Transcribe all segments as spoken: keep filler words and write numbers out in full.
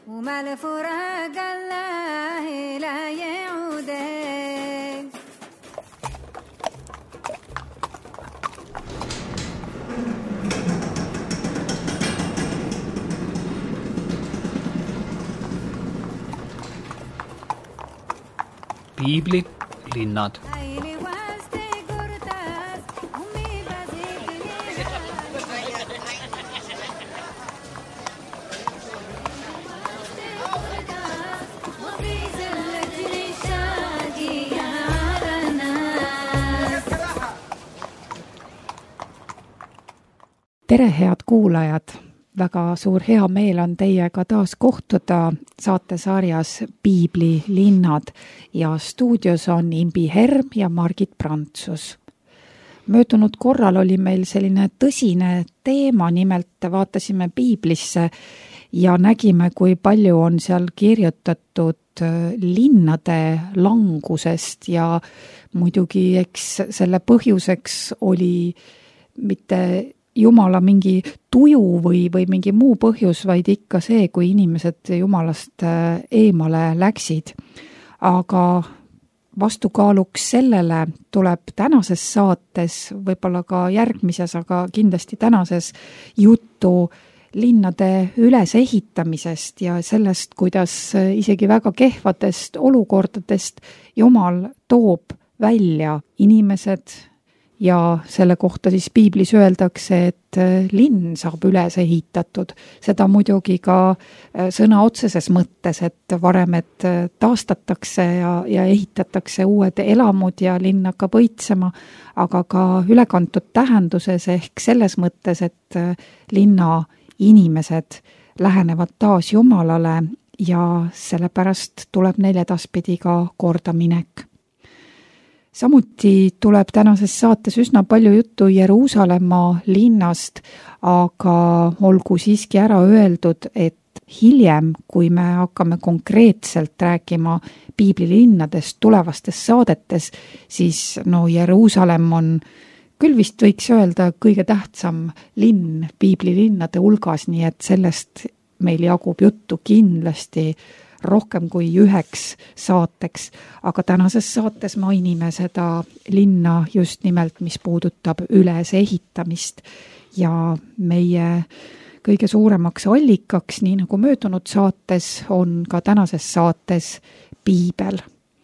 وما لفراق الله لا يعود. Piiblit, linnad. Tere, head kuulajad! Väga suur hea meel on teiega taas kohtuda saatesarjas Piibli linnad ja stuudios on Imbi Herm ja Margit Prantsus. Möödunud korral oli meil selline tõsine teema, nimelt vaatasime Piiblisse ja nägime, kui palju on seal kirjutatud linnade langusest ja muidugi eks selle põhjuseks oli mitte Jumala mingi tuju või, või mingi muu põhjus, vaid ikka see, kui inimesed Jumalast eemale läksid. Aga vastukaaluks sellele tuleb tänases saates, võib-olla ka järgmises, aga kindlasti tänases juttu linnade ülesehitamisest ja sellest, kuidas isegi väga kehvadest olukordadest Jumal toob välja inimesed. Ja selle kohta siis Piiblis öeldakse, et linn saab üles ehitatud. Seda muidugi ka sõna otseses mõttes, et varem et taastatakse ja, ja ehitatakse uued elamud ja linn hakkab õitsema, aga ka ülekantud tähenduses ehk selles mõttes, et linna inimesed lähenevad taas Jumalale ja sellepärast tuleb neil edaspidi ka kordaminek. Samuti tuleb tänases saates üsna palju juttu Jeruusalemma linnast, aga olgu siiski ära öeldud, et hiljem, kui me hakkame konkreetselt rääkima Piibli linnadest tulevastes saadetes, siis no Jeruusalemm on küll vist võiks öelda kõige tähtsam linn Piibli linnade hulgas, nii et sellest meil jagub juttu kindlasti rohkem kui üheks saateks, aga tänases saates mainime seda linna just nimelt, mis puudutab ülesehitamist ja meie kõige suuremaks allikaks, nii nagu möödunud saates, on ka tänases saates Piibel.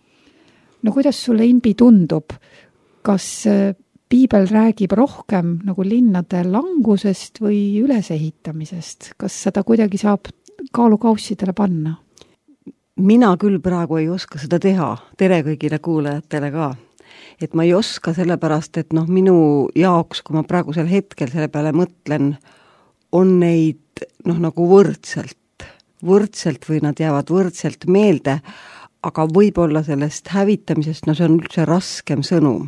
No kuidas sulle, Imbi, tundub, kas Piibel räägib rohkem nagu linnade langusest või ülesehitamisest? Kas seda kuidagi saab kaalukaussidele panna? Mina küll praegu ei oska seda teha, tere kõigile kuulajatele ka. Et ma ei oska sellepärast, et noh, minu jaoks, kui ma praegusel hetkel selle peale mõtlen, on neid noh, nagu võrdselt, võrdselt või nad jäävad võrdselt meelde, aga võib-olla sellest hävitamisest, no see on üldse raskem sõnum.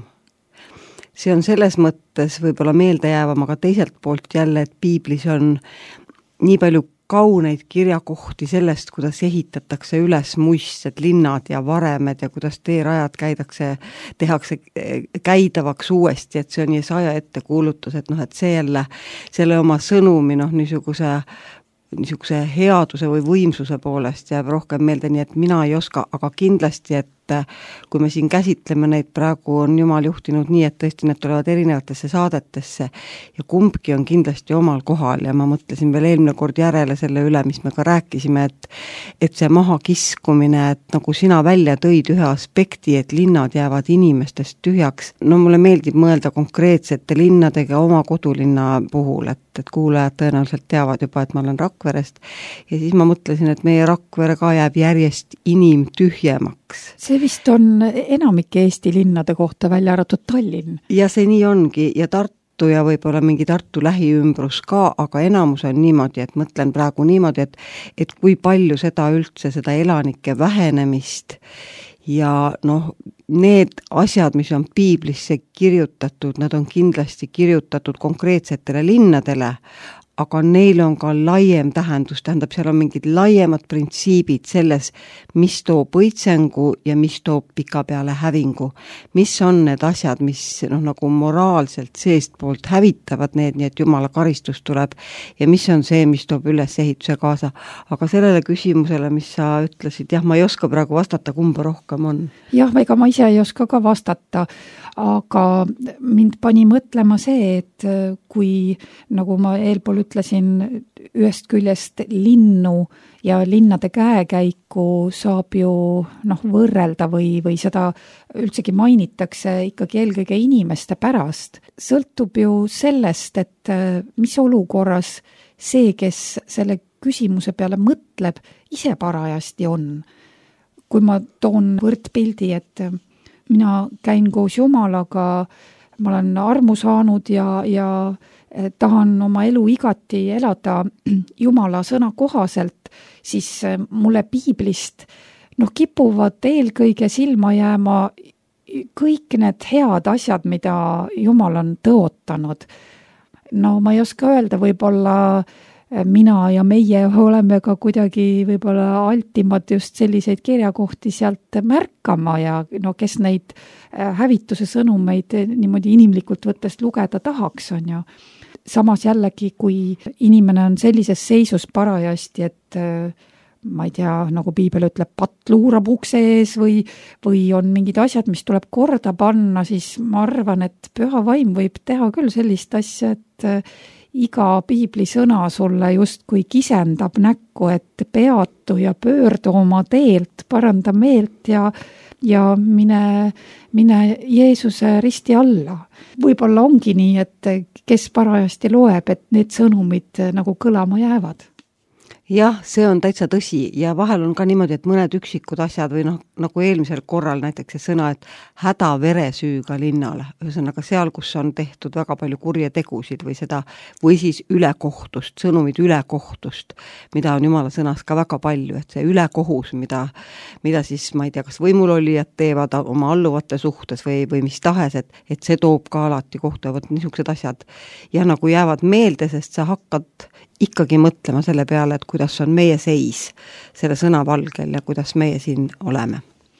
See on selles mõttes võib-olla meelde jäävam, aga teiselt poolt jälle, et Piiblis on nii palju kauneid kirjakohti sellest, kuidas ehitatakse üles muistsed linnad ja varemed ja kuidas teerajad käidakse, tehakse käidavaks uuesti, et see on Jesaja ettekuulutus, et noh, et see jälle selle oma sõnumi noh, niisuguse, niisuguse headuse või võimsuse poolest jääb rohkem meelde, nii et mina ei oska, aga kindlasti, et kui me siin käsitleme neid, praegu on Jumal juhtinud nii, et tõesti need tulevad erinevatesse saadetesse ja kumbki on kindlasti omal kohal ja ma mõtlesin veel eelmine kord järele selle üle, mis me ka rääkisime, et, et see maha kiskumine, et nagu sina välja tõid ühe aspekti, et linnad jäävad inimestest tühjaks. No mulle meeldib mõelda konkreetsete linnadega oma kodulinna puhul, et, et kuulajad tõenäoliselt teavad juba, et ma olen Rakverest ja siis ma mõtlesin, et meie Rakvere ka jääb järjest inimtühjemaks. See vist on enamike Eesti linnade kohta välja arvatud Tallinn. Ja see nii ongi ja Tartu ja võib-olla mingi Tartu lähiümbrus ka, aga enamus on niimoodi, et mõtlen praegu niimoodi, et, et kui palju seda üldse, seda elanike vähenemist ja noh, need asjad, mis on Piiblisse kirjutatud, nad on kindlasti kirjutatud konkreetsetele linnadele, aga neil on ka laiem tähendus, tähendab, seal on mingid laiemad printsiibid selles, mis toob õitsengu ja mis toob pikapeale hävingu. Mis on need asjad, mis noh, nagu moraalselt seestpoolt hävitavad need, nii et Jumala karistus tuleb ja mis on see, mis toob üles ehituse kaasa. Aga sellele küsimusele, mis sa ütlesid, jah, ma ei oska praegu vastata, kumba rohkem on. Jah, ega ma ise ei oska ka vastata, aga mind pani mõtlema see, et kui, nagu ma eelpool ütlesin, ühest küljest linnu ja linnade käekäiku saab ju noh, võrrelda või, või seda üldsegi mainitakse ikkagi eelkõige inimeste pärast. Sõltub ju sellest, et mis olukorras see, kes selle küsimuse peale mõtleb, ise parajasti on. Kui ma toon võrdpildi, et mina käin koos Jumalaga, ma olen armu saanud ja, ja tahan oma elu igati elada Jumala sõna kohaselt, siis mulle piiblist noh, kipuvad eelkõige silma jääma kõik need head asjad, mida Jumal on tõotanud. No ma ei oska öelda, võib-olla mina ja meie oleme ka kuidagi võib-olla altimad just selliseid kirjakohti sealt märkama ja no kes neid hävituse sõnumeid niimoodi inimlikult võttes lugeda tahaks, on ju. Samas jällegi, kui inimene on sellises seisus parajasti, et ma ei tea, nagu piibel ütleb, patt luurab ukse ees või, või on mingid asjad, mis tuleb korda panna, siis ma arvan, et püha vaim võib teha küll sellist asja, et iga piibli sõna sulle justkui kisendab näkku, et peatu ja pöördu oma teelt, paranda meelt ja, ja mine, mine Jeesuse risti alla. Võib-olla ongi nii, et kes parajasti loeb, et need sõnumid nagu kõlama jäävad. Jah, see on täitsa tõsi ja vahel on ka niimoodi, et mõned üksikud asjad või noh, nagu eelmisel korral näiteks see sõna, et häda veresüüga linnale, ühesõnaga seal, kus on tehtud väga palju kurje tegusid või seda, või siis ülekohtust, sõnumid ülekohtust, mida on Jumala sõnas ka väga palju, et see ülekohus, mida, mida siis, ma ei tea, kas võimulolijad teevad oma alluvate suhtes või, või mis tahes, et, et see toob ka alati kohta, võt niisugused asjad ja nagu jäävad meelde, sest sa hakkad ikkagi mõtlema selle peale, et kuidas on meie seis selle sõna valgel ja kuidas meie siin oleme.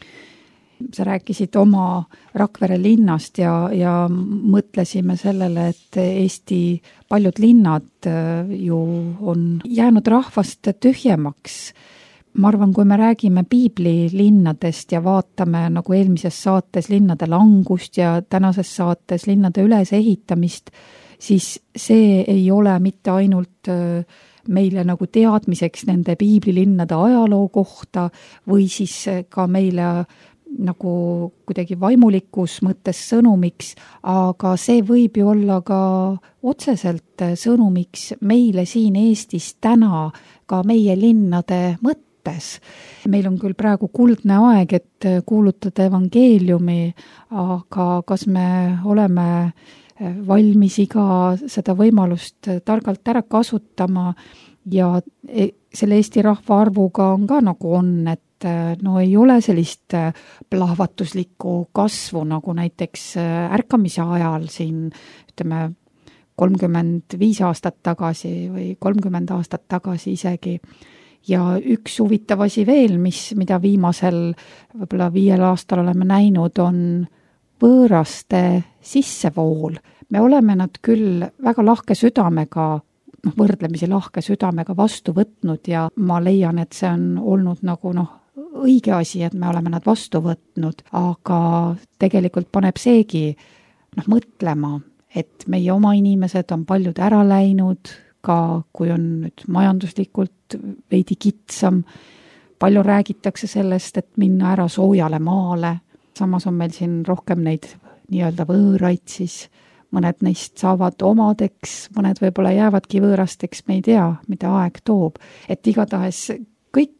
Sa rääkisid oma Rakvere linnast ja, ja mõtlesime sellele, et Eesti paljud linnad ju on jäänud rahvast tühjemaks. Ma arvan, kui me räägime piibli linnadest ja vaatame nagu eelmises saates linnade langust ja tänases saates linnade ülesehitamist, siis see ei ole mitte ainult meile nagu teadmiseks nende piiblilinnade ajaloo kohta või siis ka meile nagu kuidagi vaimulikus mõttes sõnumiks, aga see võib ju olla ka otseselt sõnumiks meile siin Eestis täna ka meie linnade mõttes. Meil on küll praegu kuldne aeg, et kuulutada evangeeliumi, aga kas me oleme valmis iga seda võimalust targalt ära kasutama ja selle Eesti rahva arvuga on ka nagu on, et no ei ole sellist plahvatuslikku kasvu nagu näiteks ärkamise ajal siin, ütleme, kolmkümmend viis aastat tagasi või kolmkümmend aastat tagasi isegi. Ja üks huvitav asi veel, mis, mida viimasel võib-olla viiel aastal oleme näinud, on võõraste sissevool. Me oleme nad küll väga lahke südamega, noh, võrdlemisi lahke südamega vastu võtnud ja ma leian, et see on olnud nagu noh, õige asi, et me oleme nad vastu võtnud, aga tegelikult paneb seegi noh, mõtlema, et meie oma inimesed on paljud ära läinud, ka kui on nüüd majanduslikult veidi kitsam. Palju räägitakse sellest, et minna ära soojale maale. Samas on meil siin rohkem neid nii-öelda võõraid, siis mõned neist saavad omadeks, mõned võib-olla jäävadki võõrasteks, me ei tea, mida aeg toob. Et igatahes kõik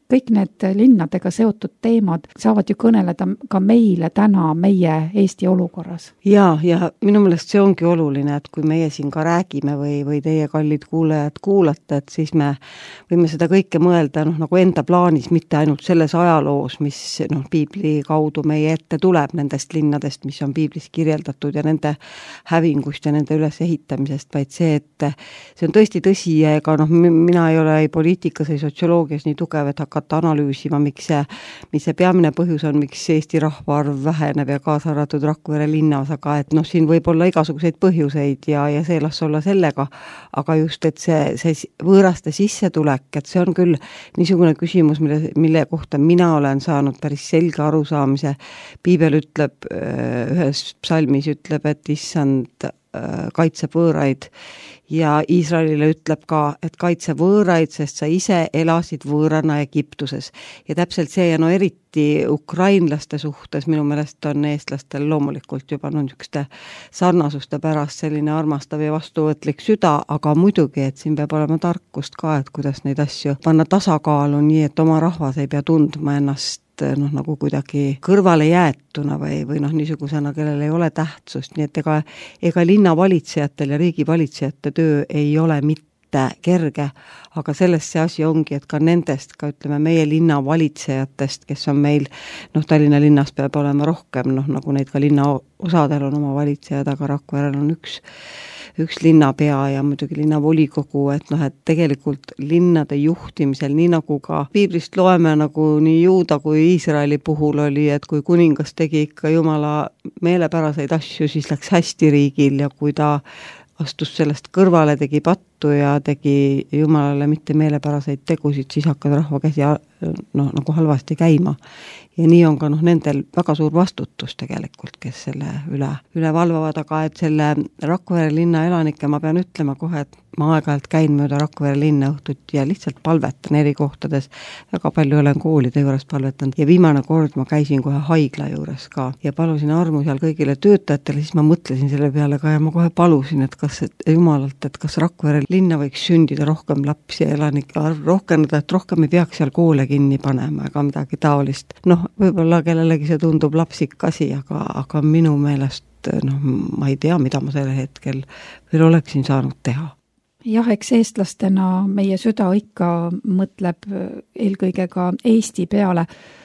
kõik need linnadega seotud teemad saavad ju kõneleda ka meile täna meie Eesti olukorras. Ja, ja minu meelest see ongi oluline, et kui meie siin ka räägime või, või teie kallid kuulajad kuulate, et siis me võime seda kõike mõelda noh, nagu enda plaanis, mitte ainult selles ajaloos, mis noh, piibli kaudu meie ette tuleb nendest linnadest, mis on piiblis kirjeldatud ja nende hävingust ja nende ülesehitamisest, vaid see, et see on tõesti tõsi, ega noh, mina ei ole ei poliitikas, ei sotsioloogias nii tugev, et hakata analüüsima, miks see, mis see peamine põhjus on, miks Eesti rahvaarv väheneb ja kaasa arvatud Rakvere linnas, aga et noh, siin võib olla igasuguseid põhjuseid ja, ja see las olla sellega, aga just, et see, see võõraste sissetulek, et see on küll niisugune küsimus, mille, mille kohta mina olen saanud päris selge arusaamise. Piibel ütleb, ühes psalmis ütleb, et issand kaitseb võõraid ja Iisraelile ütleb ka, et kaitse võõraid, sest sa ise elasid võõrana Egiptuses. Ja täpselt see, ja no eriti ukrainlaste suhtes minu meelest on eestlastel loomulikult juba no niisuguste sarnasuste pärast selline armastav ja vastuvõtlik süda, aga muidugi, et siin peab olema tarkust ka, et kuidas neid asju panna tasakaalu nii, et oma rahvas ei pea tundma ennast noh, nagu kuidagi kõrvale jäetuna või, või noh, niisugusena, kellel ei ole tähtsust, nii et ega, ega linnavalitsejatel ja riigivalitsejate töö ei ole mitte kerge, aga sellest see asi ongi, et ka nendest, ka ütleme meie linnavalitsejatest, kes on meil, noh, Tallinna linnas peab olema rohkem, noh, nagu neid ka linna osadel on oma valitsejad, aga Rakverel on üks üks linnapea ja muidugi linnavolikogu, et noh, et tegelikult linnade juhtimisel, nii nagu ka piiblist loeme, nagu nii Juuda kui Iisraeli puhul oli, et kui kuningas tegi ikka jumala meelepäraseid asju, siis läks hästi riigil ja kui ta astus sellest kõrvale, tegi pattu ja tegi jumalale mitte meelepäraseid tegusid, siis hakkas rahva käsi noh, nagu halvasti käima. Ja nii on ka noh, nendel väga suur vastutus tegelikult, kes selle üle, üle valvavad, aga et selle Rakvere linna elanike ma pean ütlema kohe, et ma aeg-ajalt käin mööda Rakvere linna õhtut ja lihtsalt palvetan eri kohtades, väga palju olen koolide juures palvetanud ja viimane kord ma käisin kohe haigla juures ka ja palusin armu seal kõigile töötajatele, siis ma mõtlesin selle peale ka ja ma kohe palusin, et kas et, jumalalt, et kas Rakvere linna võiks sündida rohkem lapsi ja elanike arv rohkem, et rohkem ei peaks seal koole kinni panema ega midagi taolist. Noh, võib-olla kellelegi see tundub lapsik asi, aga, aga minu meelest noh, ma ei tea, mida ma selle hetkel veel oleksin saanud teha. Jah, eks eestlastena meie süda ikka mõtleb eelkõige ka Eesti peale,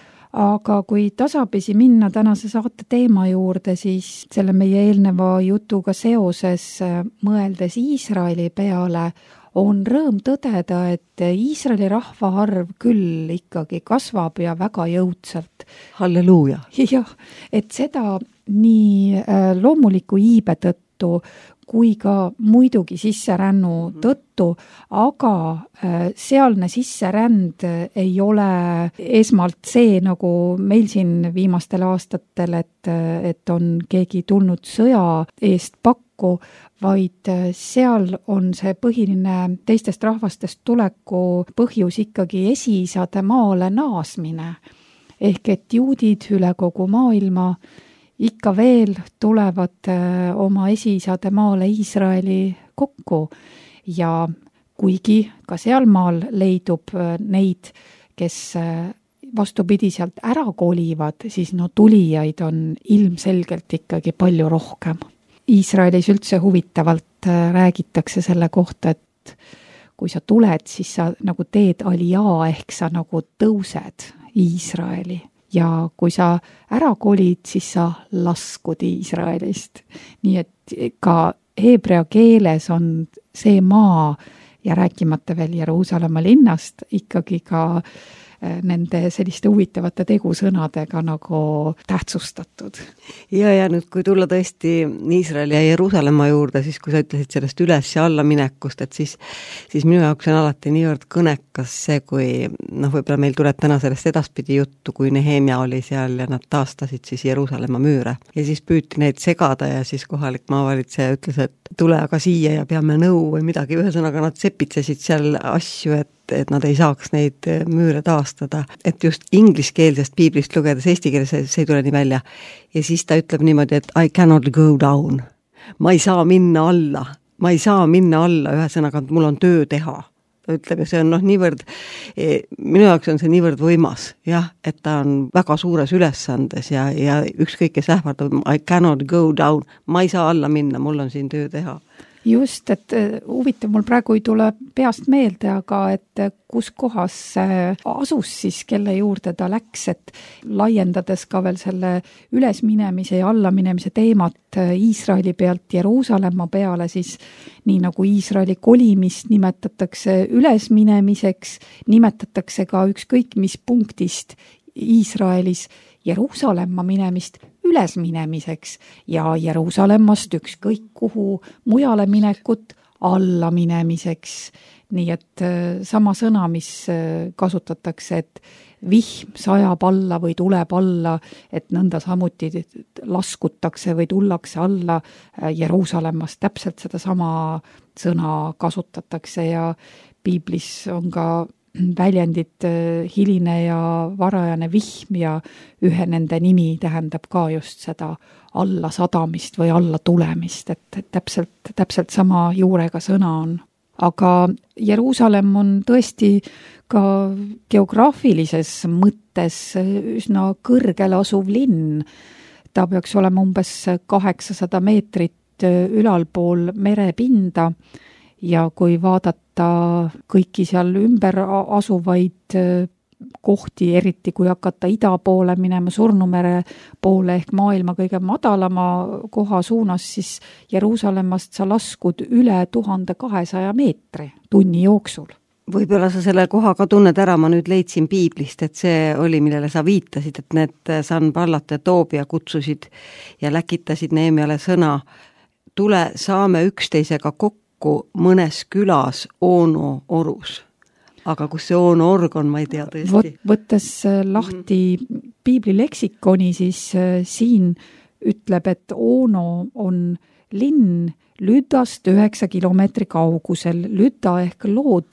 aga kui tasapisi minna tänase saate teema juurde, siis selle meie eelneva jutuga seoses mõeldes Iisraeli peale on rõõm tõdeda, et Iisraeli rahvaarv küll ikkagi kasvab ja väga jõudsalt. Halleluuja! Jah, et seda nii loomuliku iibe tõttu kui ka muidugi sisserännu tõttu, aga sealne sisseränd ei ole esmalt see, nagu meil siin viimastel aastatel, et, et on keegi tulnud sõja eest pakku, vaid seal on see põhiline teistest rahvastest tuleku põhjus ikkagi esiisade maale naasmine. Ehk et juudid üle kogu maailma ikka veel tulevad oma esiisade maale Iisraeli kokku ja kuigi ka sealmaal leidub neid, kes vastupidi sealt ära kolivad, siis no tulijaid on ilmselgelt ikkagi palju rohkem. Iisraelis üldse huvitavalt räägitakse selle kohta, et kui sa tuled, siis sa nagu teed alijaa ehk sa nagu tõused Iisraeli. Ja kui sa ära kolid, siis sa laskud Iisraelist. Nii et ka heebrea keeles on see maa ja rääkimata veel Jeruusalemma linnast ikkagi ka nende selliste huvitavate tegusõnadega nagu tähtsustatud. Ja, ja nüüd kui tulla tõesti Iisraeli ja Jeruusalemma juurde, siis kui sa ütlesid sellest üles ja alla minekust, et siis, siis minu jaoks on alati niivõrd kõnekas see, kui noh, võib-olla meil tuleb täna sellest edaspidi juttu, kui Nehemia oli seal ja nad taastasid siis Jeruusalemma müüre. Ja siis püüti neid segada ja siis kohalik maavalitseja ütles, et tule aga siia ja peame nõu või midagi. Ühesõnaga nad sepitsesid seal asju, et et nad ei saaks neid müüre taastada. Et just ingliskeelsest piiblist lugedes eesti keeles see, see ei tule nii välja. Ja siis ta ütleb niimoodi, et I cannot go down. Ma ei saa minna alla. Ma ei saa minna alla, ühesõnaga, mul on töö teha. ütleb ja see on noh, niivõrd, minu jaoks on see niivõrd võimas, jah, et ta on väga suures ülesandes ja, ja ükskõik, kes ähvardab, I cannot go down, ma ei saa alla minna, mul on siin töö teha. Just, et huvitav, mul praegu ei tule peast meelde, aga et kus kohas asus siis, kelle juurde ta läks, et laiendades ka veel selle ülesminemise ja allaminemise teemat Iisraeli pealt Jeruusalemma peale, siis nii nagu Iisraeli kolimist nimetatakse ülesminemiseks, nimetatakse ka ükskõik mis punktist Iisraelis Jeruusalemma minemist ülesminemiseks ja Jeruusalemmast ükskõik kuhu mujale minekut alla minemiseks. Nii et sama sõna, mis kasutatakse, et vihm sajab alla või tuleb alla, et nõnda samuti laskutakse või tullakse alla Jeruusalemmast. Täpselt seda sama sõna kasutatakse ja piiblis on ka väljendid hiline ja varajane vihm ja ühe nende nimi tähendab ka just seda alla sadamist või alla tulemist, et täpselt, täpselt sama juurega sõna on. Aga Jeruusalemm on tõesti ka geograafilises mõttes üsna kõrgel asuv linn. Ta peaks olema umbes kaheksasada meetrit ülalpool merepinda ja kui vaadata kõiki seal ümber asuvaid kohti, eriti kui hakata ida poole minema, Surnumere poole ehk maailma kõige madalama koha suunas, siis Jeruusalemmast sa laskud üle tuhande kahesaja meetri tunni jooksul. Võib-olla sa selle koha ka tunned ära, ma nüüd leidsin piiblist, et see oli, millele sa viitasid, et need Sanballat ja Toobia kutsusid ja läkitasid Neemiale sõna, tule saame üksteisega kokku mõnes külas Oono orus. Aga kus see Oono org on, ma ei tea tõesti. Võttes lahti mm-hmm. piibli leksikoni, siis siin ütleb, et Oono on linn Lüdast üheksa kilomeetri kaugusel. Lüda ehk Lood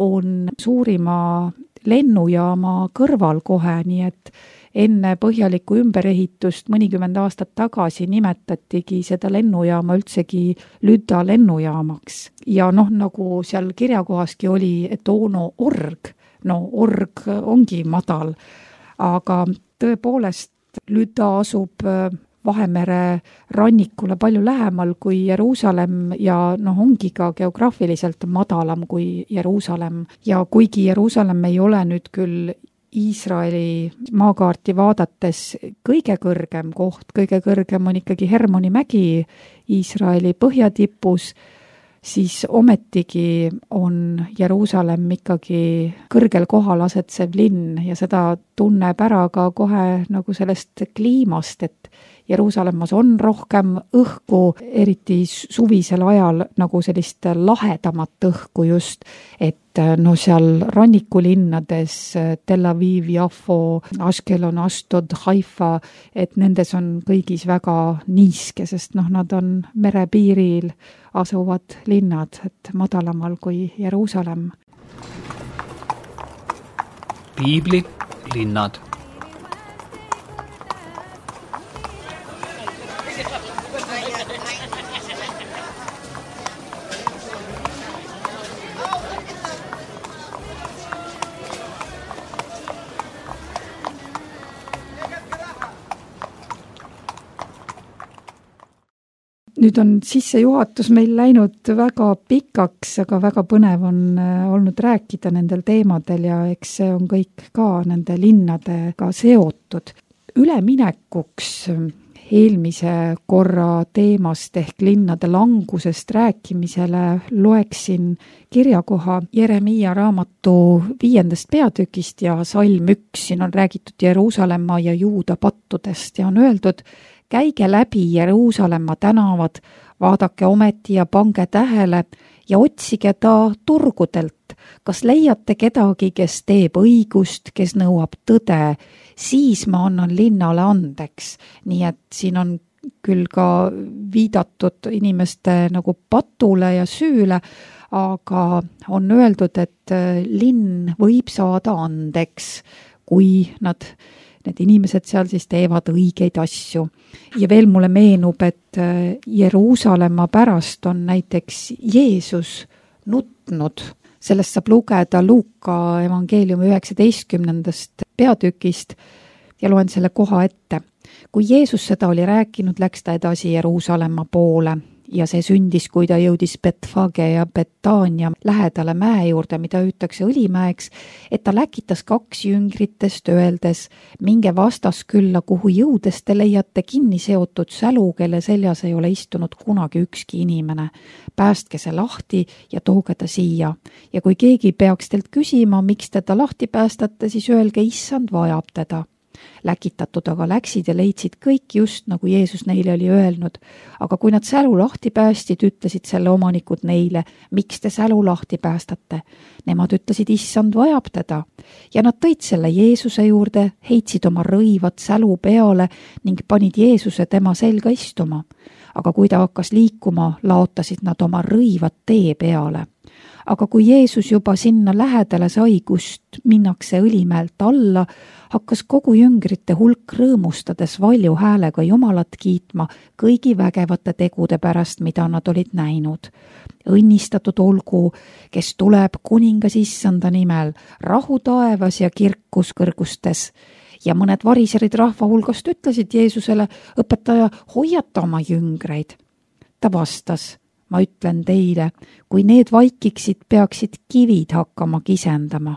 on suurima lennujaama kõrval kohe, nii et enne põhjalikku ümberehitust mõnikümmend aastat tagasi nimetatigi seda lennujaama üldsegi Lüda lennujaamaks. Ja noh, nagu seal kirjakohaski oli, et Oono org, no org ongi madal, aga tõepoolest Lüda asub Vahemere rannikule palju lähemal kui Jeruusalemm ja noh, ongi ka geograafiliselt madalam kui Jeruusalemm. Ja kuigi Jeruusalemm ei ole nüüd küll Iisraeli maakaarti vaadates kõige kõrgem koht, kõige kõrgem on ikkagi Hermoni mägi Iisraeli põhjatipus, siis ometigi on Jeruusalemm ikkagi kõrgel kohal asetsev linn ja seda tunneb ära ka kohe nagu sellest kliimast, et Jeruusalemmas on rohkem õhku, eriti suvisel ajal nagu sellist lahedamat õhku just, et no seal rannikulinnades Tel Aviv, Jafo, Ashkelon, Ashdod, Haifa, et nendes on kõigis väga niiske, sest noh, nad on merepiiril asuvad linnad, et madalamal kui Jeruusalemm. Piibli linnad. Nüüd on sissejuhatus meil läinud väga pikaks, aga väga põnev on olnud rääkida nendel teemadel ja eks see on kõik ka nende linnadega seotud. Üleminekuks eelmise korra teemast ehk linnade langusest rääkimisele loeksin kirjakoha Jeremiia raamatu viiendast peatükist ja salm üks. Siin on räägitud Jeruusalemma ja Juuda pattudest ja on öeldud: käige läbi Jeruusalemma tänavad, vaadake ometi ja pange tähele ja otsige ta turgudelt. Kas leiate kedagi, kes teeb õigust, kes nõuab tõde, siis ma annan linnale andeks. Nii et siin on küll ka viidatud inimeste nagu patule ja süüle, aga on öeldud, et linn võib saada andeks, kui nad need inimesed seal siis teevad õigeid asju. Ja veel mulle meenub, et Jeruusalemma pärast on näiteks Jeesus nutnud Sellest saab lugeda Luuka evangeeliumi üheksateistkümnendast peatükist ja loen selle koha ette. Kui Jeesus seda oli rääkinud, läks ta edasi Jeruusalemma poole ja see sündis, kui ta jõudis Betfage ja Betania lähedale mäe juurde, mida hüütakse Õlimäeks, et ta läkitas kaks jüngritest, öeldes, minge vastaskülla, kuhu jõudes te leiate kinni seotud sälu, kelle seljas ei ole istunud kunagi ükski inimene. Päästke see lahti ja tooge ta siia. Ja kui keegi peaks teilt küsima, miks teda lahti päästate, siis öelge, issand vajab teda. Läkitatud aga läksid ja leidsid kõik just, nagu Jeesus neile oli öelnud. Aga kui nad sälu lahti päästid, ütlesid selle omanikud neile, miks te sälu lahti päästate? Nemad ütlesid, issand vajab teda. Ja nad tõid selle Jeesuse juurde, heitsid oma rõivad sälu peale ning panid Jeesuse tema selga istuma. Aga kui ta hakkas liikuma, laotasid nad oma rõivad tee peale. Aga kui Jeesus juba sinna lähedale sai, kust minnakse Õlimäelt alla, hakkas kogu jüngrite hulk rõõmustades valju häälega Jumalat kiitma kõigi vägevate tegude pärast, mida nad olid näinud. Õnnistatud olgu, kes tuleb kuningas issanda nimel, rahu taevas ja kirkus kõrgustes. Ja mõned variserid rahva hulgast ütlesid Jeesusele, õpetaja, hoiata oma jüngreid. Ta vastas, ma ütlen teile, kui need vaikiksid, peaksid kivid hakkama kisendama.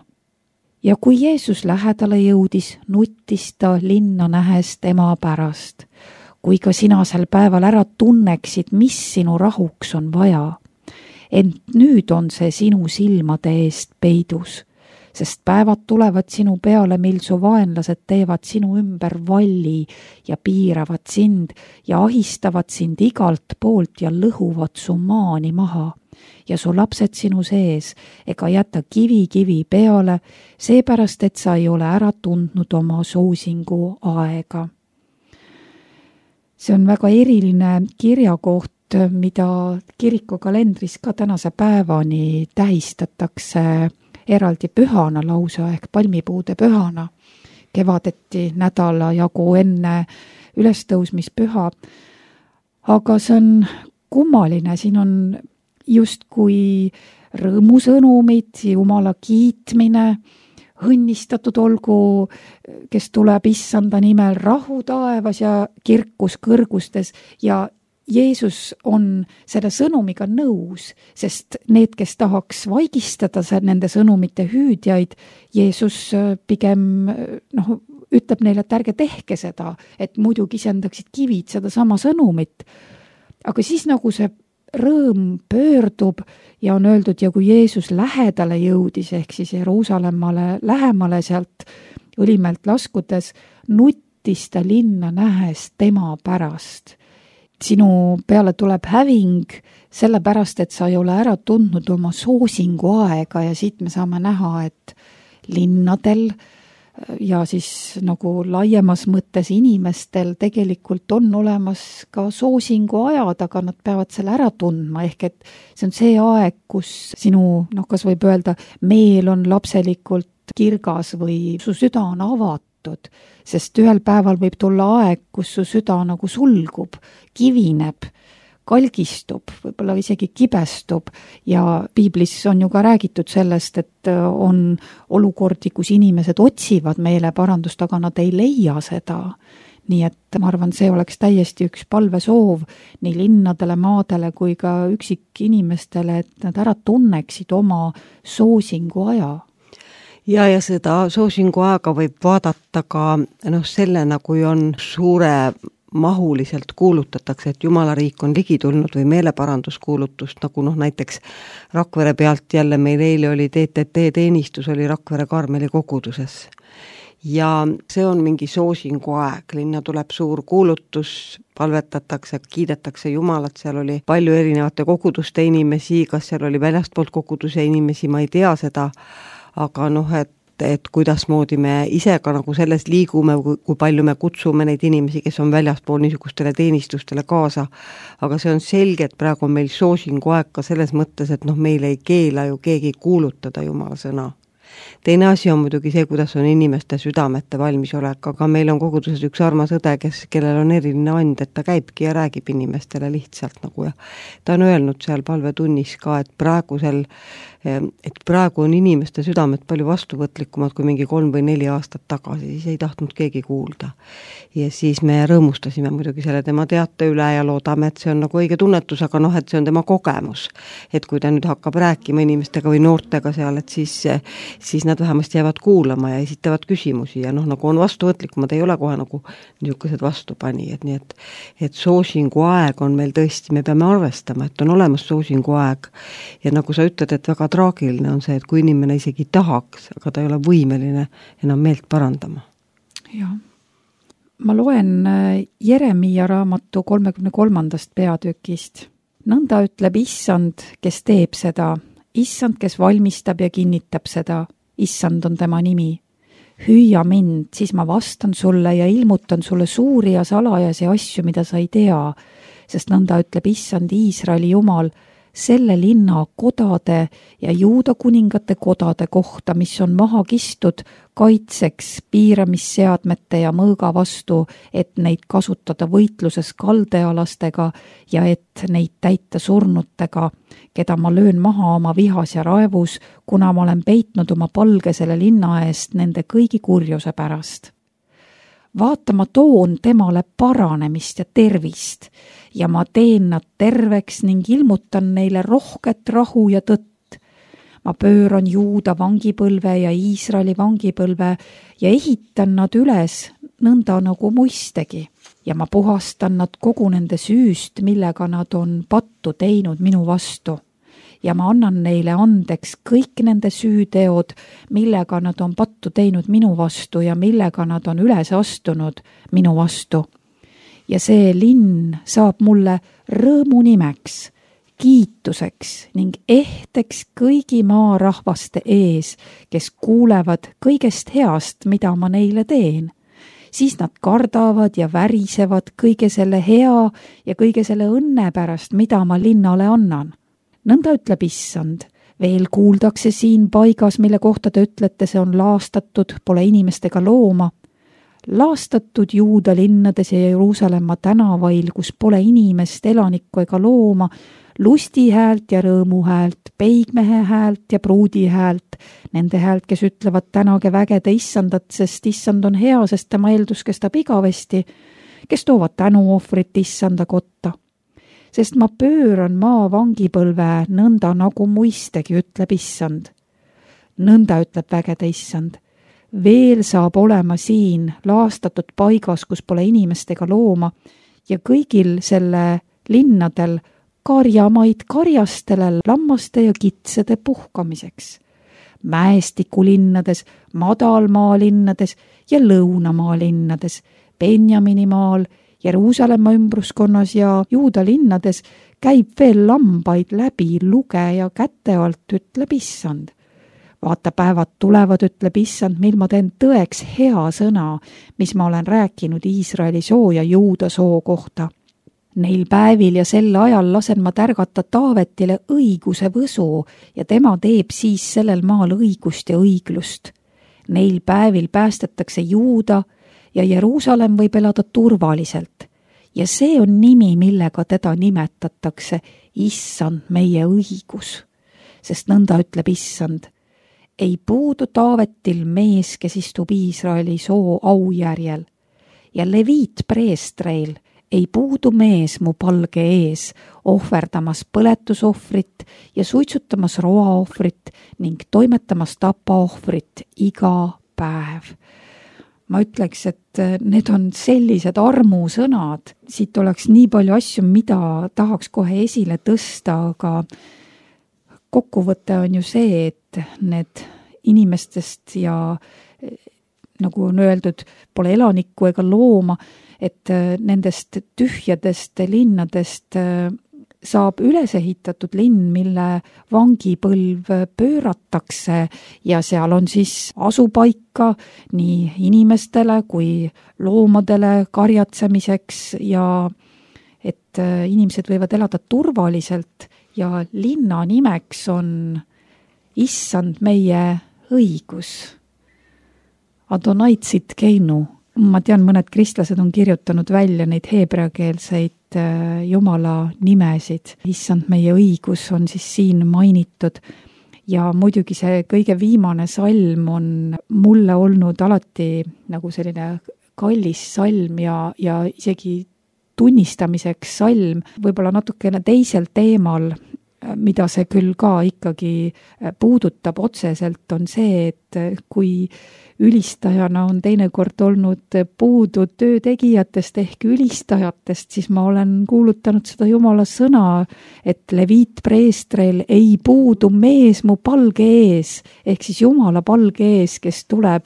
Ja kui Jeesus lähedale jõudis, nuttis ta linna nähes tema pärast. Kui ka sina sel päeval ära tunneksid, mis sinu rahuks on vaja. Ent nüüd on see sinu silmade eest peidus, sest päevad tulevad sinu peale, mil su vaenlased teevad sinu ümber valli ja piiravad sind ja ahistavad sind igalt poolt ja lõhuvad su maani maha. Ja su lapsed sinu sees ega jäta kivi kivi peale, seepärast, et sa ei ole ära tundnud oma soosingu aega. See on väga eriline kirjakoht, mida kirikukalendris ka tänase päevani tähistatakse eraldi pühana lausa ehk palmipuude pühana, kevadeti nädala jagu enne ülestõusmispüha. Aga see on kummaline, siin on justkui rõõmusõnumid, Jumala kiitmine, õnnistatud olgu, kes tuleb issanda nimel, rahu taevas ja kirkus kõrgustes ja Jeesus on selle sõnumiga nõus, sest need, kes tahaks vaigistada nende sõnumite hüüdjaid, Jeesus pigem noh, ütleb neile, et ärge tehke seda, et muidu kisendaksid kivid seda sama sõnumit. Aga siis nagu see rõõm pöördub ja on öeldud, ja kui Jeesus lähedale jõudis, ehk siis Jeruusalemmale lähemale sealt Õlimäelt laskudes, nuttis ta linna nähes tema pärast. Sinu peale tuleb häving sellepärast, et sa ei ole ära tundnud oma soosingu aega ja siit me saame näha, et linnadel ja siis nagu laiemas mõttes inimestel tegelikult on olemas ka soosingu ajad, aga nad peavad selle ära tundma, ehk et see on see aeg, kus sinu, noh, kas võib öelda, meel on lapselikult kirgas või su süda on avatud, sest ühel päeval võib tulla aeg, kus su süda nagu sulgub, kivineb, kalgistub, võib-olla isegi kibestub ja piiblis on ju ka räägitud sellest, et on olukordi, kus inimesed otsivad meeleparandust, aga nad ei leia seda. Nii et ma arvan, see oleks täiesti üks palvesoov nii linnadele, maadele kui ka üksik inimestele, et nad ära tunneksid oma soosingu aja. Ja, ja seda soosingu aega võib vaadata ka noh, sellena, kui on suure mahuliselt kuulutatakse, et Jumala riik on ligi tulnud või meeleparanduskuulutust, nagu noh, näiteks Rakvere pealt jälle meil eile oli D T T teenistus, oli Rakvere Karmeli koguduses. Ja see on mingi soosingu aeg, linna tuleb suur kuulutus, palvetatakse, kiidetakse Jumalat, seal oli palju erinevate koguduste inimesi, kas seal oli väljastpoolt koguduse inimesi, ma ei tea seda, aga noh, et et kuidas moodi me ise ka nagu selles liigume, kui palju me kutsume neid inimesi, kes on väljaspool niisugustele teenistustele kaasa. Aga see on selge, et praegu on meil soosingu aeg ka selles mõttes, et noh, meil ei keela ju keegi kuulutada Jumala sõna. Teine asi on muidugi see, kuidas on inimeste südamete valmisolek, aga meil on koguduses üks armas õde, kes, kellel on eriline and, et ta käibki ja räägib inimestele lihtsalt nagu ja ta on öelnud seal palvetunnis ka, et praegusel et praegu on inimeste südamed palju vastuvõtlikumad kui mingi kolm või neli aastat tagasi, siis ei tahtnud keegi kuulda. Ja siis me rõõmustasime muidugi selle tema teate üle ja loodame, et see on nagu õige tunnetus, aga noh, et see on tema kogemus. Et kui ta nüüd hakkab rääkima inimestega või noortega seal, et siis, siis nad vähemasti jäävad kuulama ja esitavad küsimusi ja noh, nagu on vastuvõtlikumad, ei ole kohe nagu niisugused vastupanijad, nii et, et soosingu aeg on meil tõesti, me peame arvestama, et on olemas soosingu aeg ja nagu sa ütled, et väga traagiline on see, et kui inimene isegi tahaks, aga ta ei ole võimeline enam meelt parandama. Jah. Ma loen Jeremiia raamatu kolmekümne kolmandast peatükist. Nõnda ütleb issand, kes teeb seda, issand, kes valmistab ja kinnitab seda, issand on tema nimi. Hüüa mind, siis ma vastan sulle ja ilmutan sulle suuri ja salajasi asju, mida sa ei tea, sest nõnda ütleb issand Iisraeli Jumal, selle linna kodade ja Juuda kuningate kodade kohta, mis on maha kistud kaitseks piiramisseadmete ja mõõga vastu, et neid kasutada võitluses kaldealastega ja et neid täita surnutega, keda ma löön maha oma vihas ja raevus, kuna ma olen peitnud oma palge selle linna eest nende kõigi kurjuse pärast. Vaata, ma toon temale paranemist ja tervist ja ma teen nad terveks ning ilmutan neile rohket rahu ja tõtt. Ma pööran Juuda vangipõlve ja Iisraeli vangipõlve ja ehitan nad üles nõnda nagu muistegi ja ma puhastan nad kogu nende süüst, millega nad on pattu teinud minu vastu. Ja ma annan neile andeks kõik nende süüteod, millega nad on pattu teinud minu vastu ja millega nad on üles astunud minu vastu. Ja see linn saab mulle rõõmu nimeks, kiituseks ning ehteks kõigi maarahvaste ees, kes kuulevad kõigest heast, mida ma neile teen. Siis nad kardavad ja värisevad kõige selle hea ja kõige selle õnne pärast, mida ma linnale annan. Nõnda ütleb issand, veel kuuldakse siin paigas, mille kohta te ütlete, see on laastatud, pole inimestega looma. Laastatud Juuda linnades ja Jeruusalemma tänavail, kus pole inimest, elanikku ega looma, lusti häält ja rõõmu häält, peigmehe häält ja pruudi häält, nende häält, kes ütlevad tänage vägede issandat, sest issand on hea, sest tema eeldus kestab igavesti, kes toovad tänuohvrit issanda kotta. Sest ma pööran maa vangipõlve nõnda nagu muistegi, ütleb issand. Nõnda ütleb vägede issand. Veel saab olema siin laastatud paigas, kus pole inimestega looma ja kõigil selle linnadel karjamaid karjastele, lammaste ja kitsede puhkamiseks. Mäestiku linnades, madalmaa linnades ja lõunamaa linnades, Benjamini maal, Jeruusalemma ümbruskonnas ja Juuda linnades käib veel lambaid läbi lugeja käte alt, ütleb issand. Vaata, päevad tulevad, ütleb issand, mil ma teen tõeks hea sõna, mis ma olen rääkinud Iisraeli soo ja Juuda soo kohta. Neil päevil ja sel ajal lasen ma tärgata Taavetile õiguse võsu ja tema teeb siis sellel maal õigust ja õiglust. Neil päevil päästetakse Juuda ja Jeruusalemm võib elada turvaliselt. Ja see on nimi, millega teda nimetatakse, issand meie õigus. Sest nõnda ütleb issand, ei puudu Taavetil mees, kes istub Iisraeli soo aujärjel. Ja Leviit preestreil ei puudu mees mu palge ees, ohverdamas põletusohvrit ja suitsutamas roaohvrit ning toimetamas tapaohvrit iga päev. Ma ütleks, et need on sellised armusõnad, siit oleks nii palju asju, mida tahaks kohe esile tõsta, aga kokkuvõte on ju see, et need inimestest ja nagu on öeldud, pole elanikku ega looma, et nendest tühjadest linnadest saab üles ehitatud linn, mille vangipõlv pööratakse ja seal on siis asupaika nii inimestele kui loomadele karjatsemiseks ja et inimesed võivad elada turvaliselt ja linna nimeks on issand meie õigus. Adonai tzidkeinu. Ma tean, mõned kristlased on kirjutanud välja neid heebreakeelseid Jumala nimesid. Issand meie õigus on siis siin mainitud ja muidugi see kõige viimane salm on mulle olnud alati nagu selline kallis salm ja, ja isegi tunnistamiseks salm, võib-olla natukene teisel teemal, mida see küll ka ikkagi puudutab otseselt, on see, et kui ülistajana on teinekord olnud puudu töötegijatest ehk ülistajatest, siis ma olen kuulutanud seda Jumala sõna, et leviitpreestril ei puudu mees mu palge ees, ehk siis Jumala palge ees, kes tuleb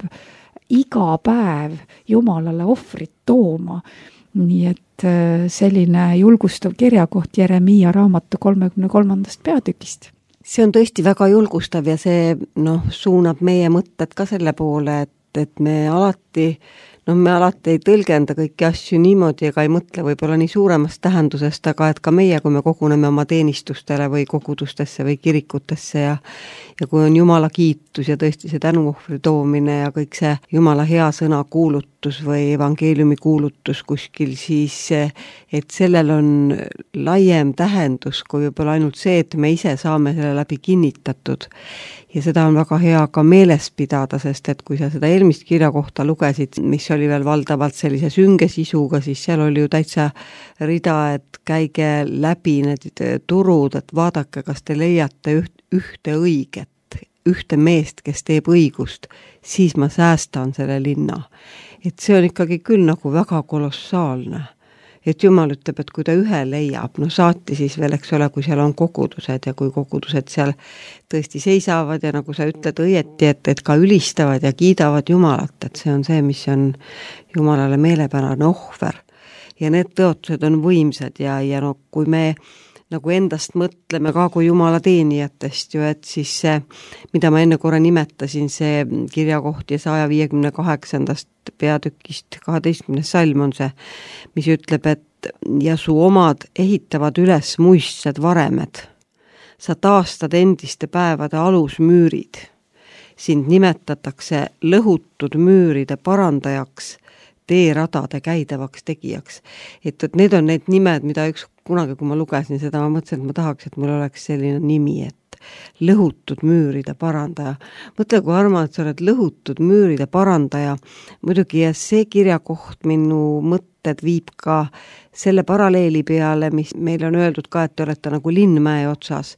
iga päev Jumalale ohvrit tooma. Nii et selline julgustav kirjakoht Jeremiia raamatu kolmekümne kolmandast peatükist. See on tõesti väga julgustav ja see noh, suunab meie mõtted ka selle poole, et, et me alati, no me alati ei tõlgenda kõiki asju niimoodi ega ei mõtle võib-olla nii suuremast tähendusest, aga et ka meie, kui me koguneme oma teenistustele või kogudustesse või kirikutesse ja, ja kui on Jumala kiitus ja tõesti see tänuohvri toomine ja kõik see Jumala hea sõna kuulutus või evangeeliumi kuulutus kuskil, siis et sellel on laiem tähendus kui võib-olla ainult see, et me ise saame selle läbi kinnitatud. Ja seda on väga hea ka meeles pidada, sest et kui sa seda eelmist kirja kohta lugesid, mis oli veel valdavalt sellise sünge sisuga, siis seal oli ju täitsa rida, et käige läbi need turud, et vaadake, kas te leiate üht, ühte õiget, ühte meest, kes teeb õigust, siis ma säästan selle linna. Et see on ikkagi küll nagu väga kolossaalne. Et Jumal ütleb, et kui ta ühe leiab, no saati siis veel, eks ole, kui seal on kogudused ja kui kogudused seal tõesti seisavad ja nagu sa ütled õieti, et, et ka ülistavad ja kiidavad Jumalat, et see on see, mis on Jumalale meelepärane ohver. Ja need tõotused on võimsad ja, ja no kui me nagu endast mõtleme ka kui Jumala teenijatest ju, et siis see, mida ma enne korra nimetasin, see kirjakoht ja saja viiekümne kaheksandast peatükist kaheteistkümnes salm on see, mis ütleb, et ja su omad ehitavad üles muistsed varemed. Sa taastad endiste päevade alusmüürid. Sind nimetatakse lõhutud müüride parandajaks, teeradade käidavaks tegijaks. Et, et need on need nimed, mida üks kunagi, kui ma lugesin seda, ma mõtlesin, et ma tahaks, et mul oleks selline nimi, et lõhutud müüride parandaja. Mõtle, kui armas, et sa oled lõhutud müüride parandaja. Muidugi ja see kirjakoht minu mõtted viib ka selle paralleeli peale, mis meil on öeldud ka, et te olete nagu linnmäe otsas,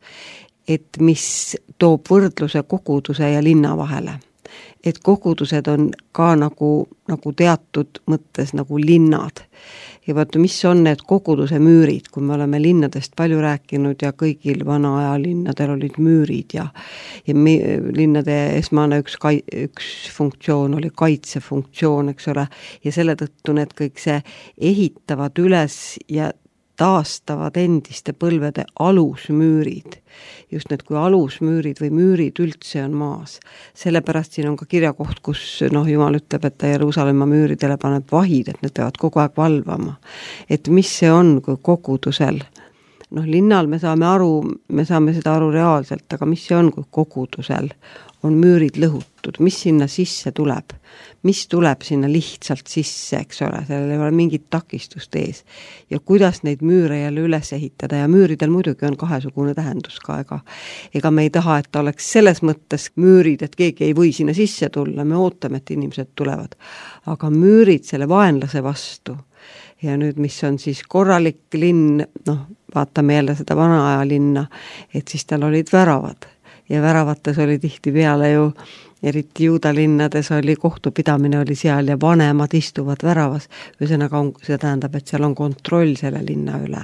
et mis toob võrdluse koguduse ja linna vahele. Et kogudused on ka nagu, nagu teatud mõttes nagu linnad. Ja vaata, mis on need koguduse müürid, kui me oleme linnadest palju rääkinud ja kõigil vana aja linnadel olid müürid ja, ja me, linnade esmane üks, kai, üks funktsioon oli kaitsefunktsioon, eks ole, ja selle tõttu need kõik see ehitavad üles ja taastavad endiste põlvede alusmüürid. Just need kui alusmüürid või müürid üldse on maas. Sellepärast siin on ka kirjakoht, kus noh, Jumal ütleb, et ta Jeruusalemma müüridele paneb vahid, et need peavad kogu aeg valvama. Et mis see on kui kogudusel? Noh, linnal me saame aru, me saame seda aru reaalselt, aga mis see on kui kogudusel? On müürid lõhutud, mis sinna sisse tuleb? Mis tuleb sinna lihtsalt sisse, eks ole, sellel ei ole mingit takistust ees. Ja kuidas neid müüre jälle üles ehitada ja müüridel muidugi on kahesugune tähendus ka, ega, ega me ei taha, et ta oleks selles mõttes müürid, et keegi ei või sinna sisse tulla, me ootame, et inimesed tulevad. Aga müürid selle vaenlase vastu ja nüüd, mis on siis korralik linn, noh, vaatame jälle seda vana aja linna, et siis tal olid väravad. Ja väravates oli tihti peale ju, eriti juudalinnades oli kohtupidamine oli seal ja vanemad istuvad väravas. Ühesõnaga on, see tähendab, et seal on kontroll selle linna üle.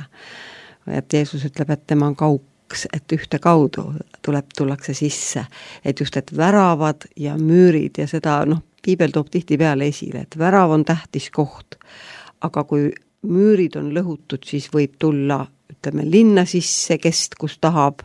Et Jeesus ütleb, et tema on kauks, et ühte kaudu tuleb, tullakse sisse. Et just, et väravad ja müürid ja seda, noh, Piibel toob tihti peale esile, et värav on tähtis koht. Aga kui müürid on lõhutud, siis võib tulla, ütleme, linna sisse, kest, kus tahab.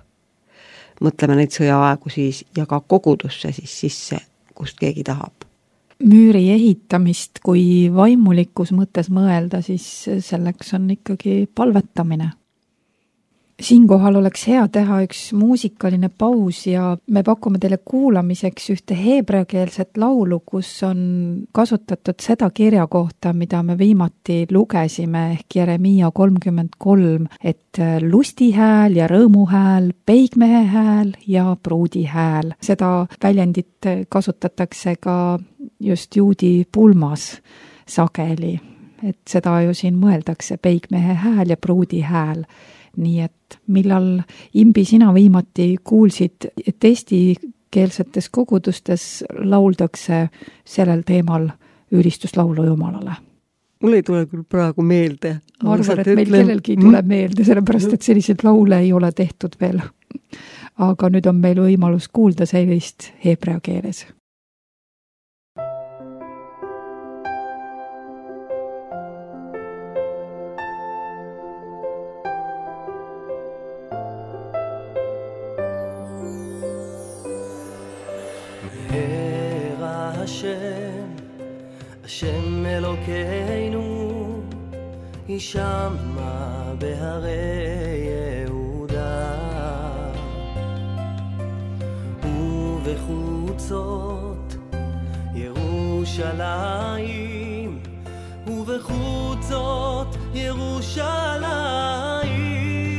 Mõtleme neid sõjaaegu siis ja ka kogudusse siis sisse, kust keegi tahab. Müüri ehitamist, kui vaimulikus mõttes mõelda, siis selleks on ikkagi palvetamine. Siinkohal oleks hea teha üks muusikaline paus ja me pakume teile kuulamiseks ühte heebreakeelset laulu, kus on kasutatud seda kirjakohta, mida me viimati lugesime ehk Jeremiia kolmkümmend kolm, et lustihääl ja rõõmuhääl, peigmehe hääl ja pruudi hääl. Seda väljendit kasutatakse ka just juudi pulmas sageli, et seda ju siin mõeldakse, peigmehe hääl ja pruudi hääl. Nii et millal, Imbi, sina viimati kuulsid, et eestikeelsetes kogudustes lauldakse sellel teemal ülistuslaulu Jumalale? Mul ei tule küll praegu meelde. Ma arvan, et meil kellelgi ei tule meelde, sellepärast et selliseid laule ei ole tehtud veel. Aga nüüd on meil võimalus kuulda sellist heebrea keeles. השם, השם אלוקינו, ישמע בהרי יהודה, ובחוצות ירושלים, ובחוצות ירושלים.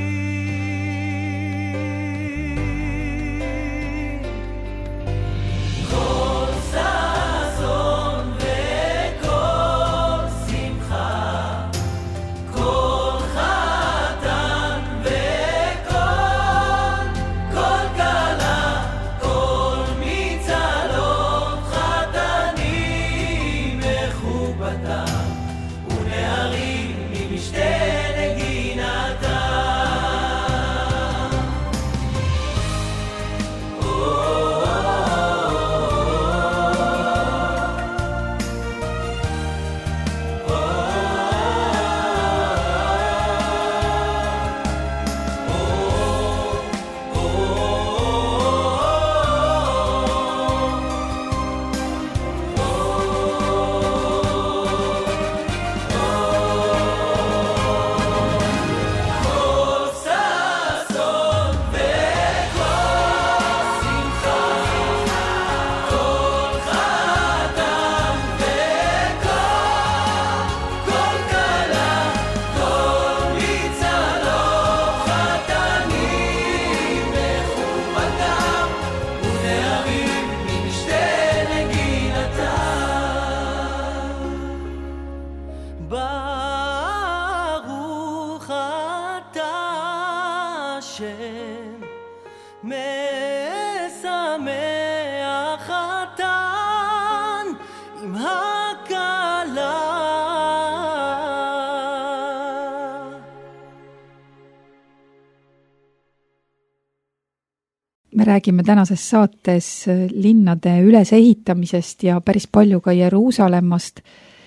Me räägime tänases saates linnade ülesehitamisest ja päris palju ka Jeruusalemmast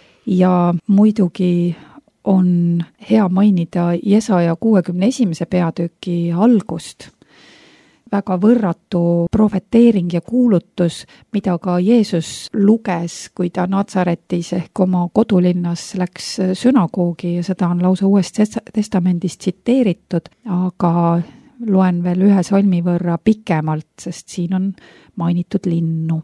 ja muidugi on hea mainida Jesaja kuuekümne esimese peatüki algust. Väga võrratu profeteering ja kuulutus, mida ka Jeesus luges, kui ta Natsaretis ehk oma kodulinnas läks sünagoogi ja seda on lausa Uuest Testamendist tsiteeritud, aga loen veel ühe salmi võrra pikemalt, sest siin on mainitud linnu.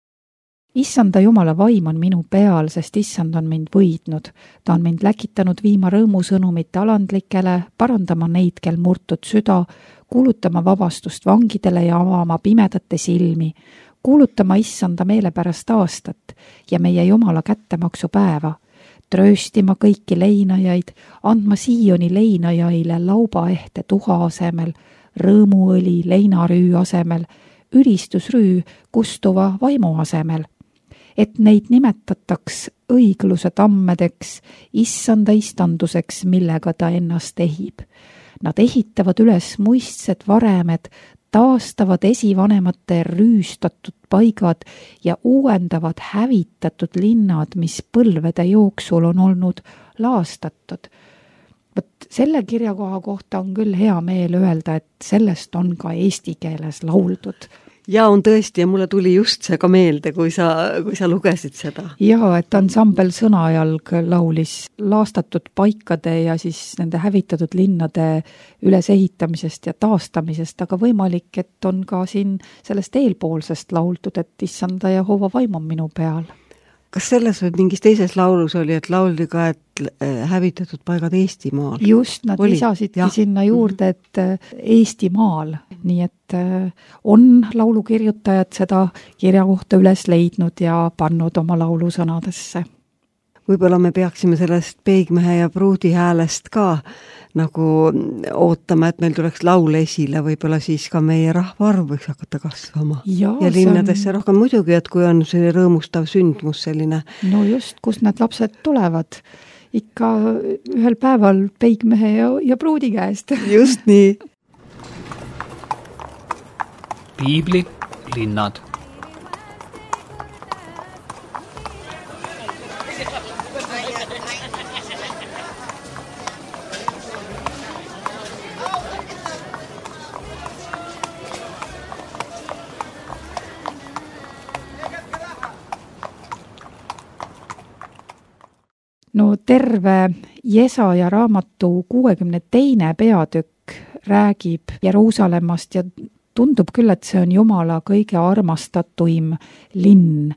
Issanda Jumala vaim on minu peal, sest Issand on mind võidnud. Ta on mind läkitanud viima rõõmusõnumit alandlikele, parandama neid, kel murtud süda, kuulutama vabastust vangidele ja avama pimedate silmi, kuulutama Issanda meelepärast aastat ja meie Jumala kättemaksu päeva, trööstima kõiki leinajaid, andma Sioni leinajaile laubaehte tuha asemel, rõõmuõli leinarüü asemel, ülistusrüü kustuva vaimu asemel, et neid nimetataks õigluse tammedeks, Issanda istanduseks, millega ta ennast ehib. Nad ehitavad üles muistsed varemed, taastavad esivanemate rüüstatud paigad ja uuendavad hävitatud linnad, mis põlvede jooksul on olnud laastatud. Võt selle kirjakoha kohta on küll hea meel öelda, et sellest on ka eesti keeles lauldud. ja on tõesti ja mulle tuli just see ka meelde, kui sa, kui sa lugesid seda. Jaa, et ansambel Sõnajalg laulis laastatud paikade ja siis nende hävitatud linnade ülesehitamisest ja taastamisest, aga võimalik, et on ka siin sellest eelpoolsest lauldud, et issanda Jehova vaim on minu peal. Kas selles või mingis teises laulus oli, et lauldi ka, et hävitatud paigad Eestimaal? Just, nad oli. Lisasidki ja. Sinna juurde, et Eestimaal, nii et on laulukirjutajad seda kirja kohta üles leidnud ja pannud oma laulu sõnadesse. Võib-olla me peaksime sellest Peigmehe ja Pruudi häälest ka nagu ootama, et meil tuleks laul esile, võib-olla siis ka meie rahvaarv võiks hakata kasvama. Ja, ja linnadesse on... rohkem muidugi, et kui on see rõõmustav sündmus selline. No just, kus need lapsed tulevad. Ikka ühel päeval Peigmehe ja, ja Pruudi käest. Just nii. Piibli linnad. No terve Jesaja raamatu kuuekümne teine peatükk räägib Jeruusalemmast ja tundub küll, et see on Jumala kõige armastatuim linn.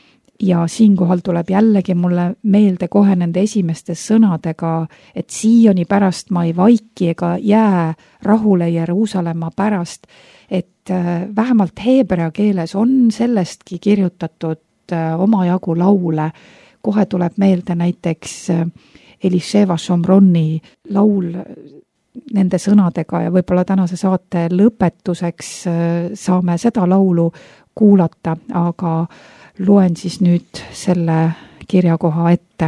Ja siinkohal tuleb jällegi mulle meelde kohe nende esimeste sõnadega, et Sioni pärast ma ei vaiki ega jää rahule Jeruusalemma pärast, et vähemalt heebrea keeles on sellestki kirjutatud omajagu laule. Kohe tuleb meelde näiteks Elisheva Shomroni laul nende sõnadega ja võib-olla tänase saate lõpetuseks saame seda laulu kuulata, aga loen siis nüüd selle kirjakoha ette.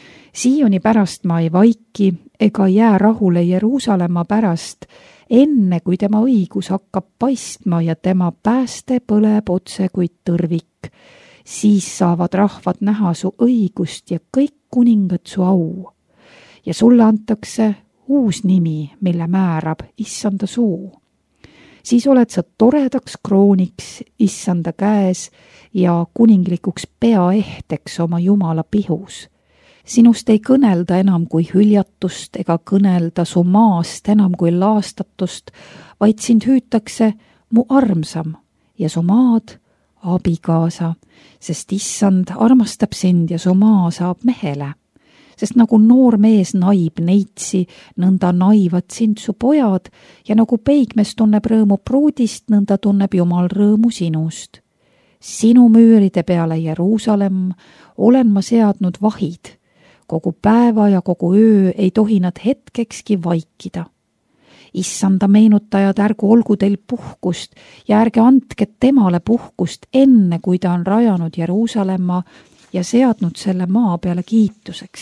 Sioni pärast ma ei vaiki ega jää rahule Jeruusalemma pärast, enne kui tema õigus hakkab paistma ja tema pääste põleb otse kui tõrvik. Siis saavad rahvad näha su õigust ja kõik kuningad su au. Ja sulle antakse uus nimi, mille määrab issanda suu. Siis oled sa toredaks krooniks issanda käes ja kuninglikuks peaehteks oma Jumala pihus. Sinust ei kõnelda enam kui hüljatust ega kõnelda su maast enam kui laastatust, vaid sind hüütakse mu armsam ja su maad abikaasa, sest issand armastab sind ja su maa saab mehele. Sest nagu noor mees naib neitsi, nõnda naivad sind su pojad ja nagu peigmees tunneb rõõmu pruudist, nõnda tunneb Jumal rõõmu sinust. Sinu müüride peale Jeruusalemm olen ma seadnud vahid. Kogu päeva ja kogu öö ei tohi nad hetkekski vaikida. Issanda meenutajad, ärgu olgu teil puhkust ja ärge andke temale puhkust enne, kui ta on rajanud Jeruusalemma ja seadnud selle maa peale kiituseks.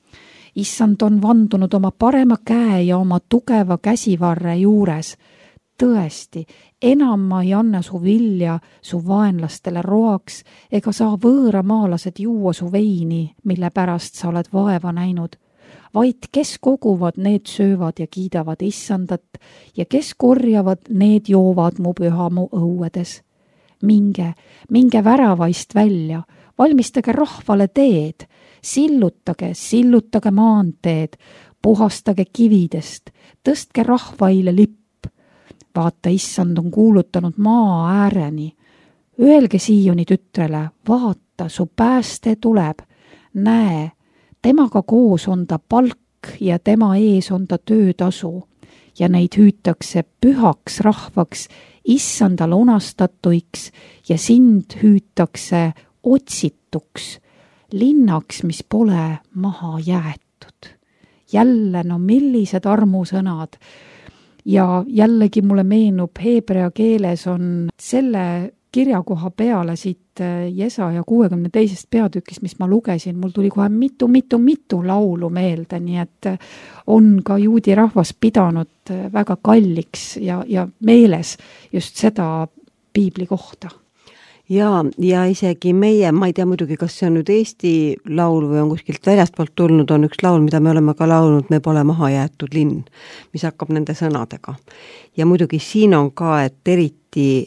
Issand on vandunud oma parema käe ja oma tugeva käsivarre juures. Tõesti, enam ma ei anna su vilja su vaenlastele roaks ega saa võõramaalased juua su veini, mille pärast sa oled vaeva näinud. Vaid kes koguvad, need söövad ja kiidavad issandat ja kes korjavad, need joovad mu pühamu õuedes. Minge, minge väravaist välja, valmistage rahvale teed, sillutage, sillutage maanteed, puhastage kividest, tõstke rahvaile lipp. Vaata, issand on kuulutanud maa ääreni. Öelge Sioni tütrele, vaata, su pääste tuleb, näe, temaga koos on ta palk ja tema ees on ta töötasu ja neid hüütakse pühaks rahvaks, issandal unastatuiks ja sind hüütakse otsituks, linnaks, mis pole maha jäetud. Jälle, no millised armusõnad ja jällegi mulle meenub heebrea keeles on selle kirjakoha peale siit Jesaja kuuekümne teisest peatükist, mis ma lugesin, mul tuli kohe mitu, mitu, mitu laulu meelde, nii et on ka juudi rahvas pidanud väga kalliks ja, ja meeles just seda piibli kohta. Ja, ja isegi meie, ma ei tea muidugi, kas see on nüüd Eesti laul või on kuskilt väljastpoolt tulnud, on üks laul, mida me oleme ka laulnud, me pole maha jäetud linn, mis hakkab nende sõnadega. Ja muidugi siin on ka, et eriti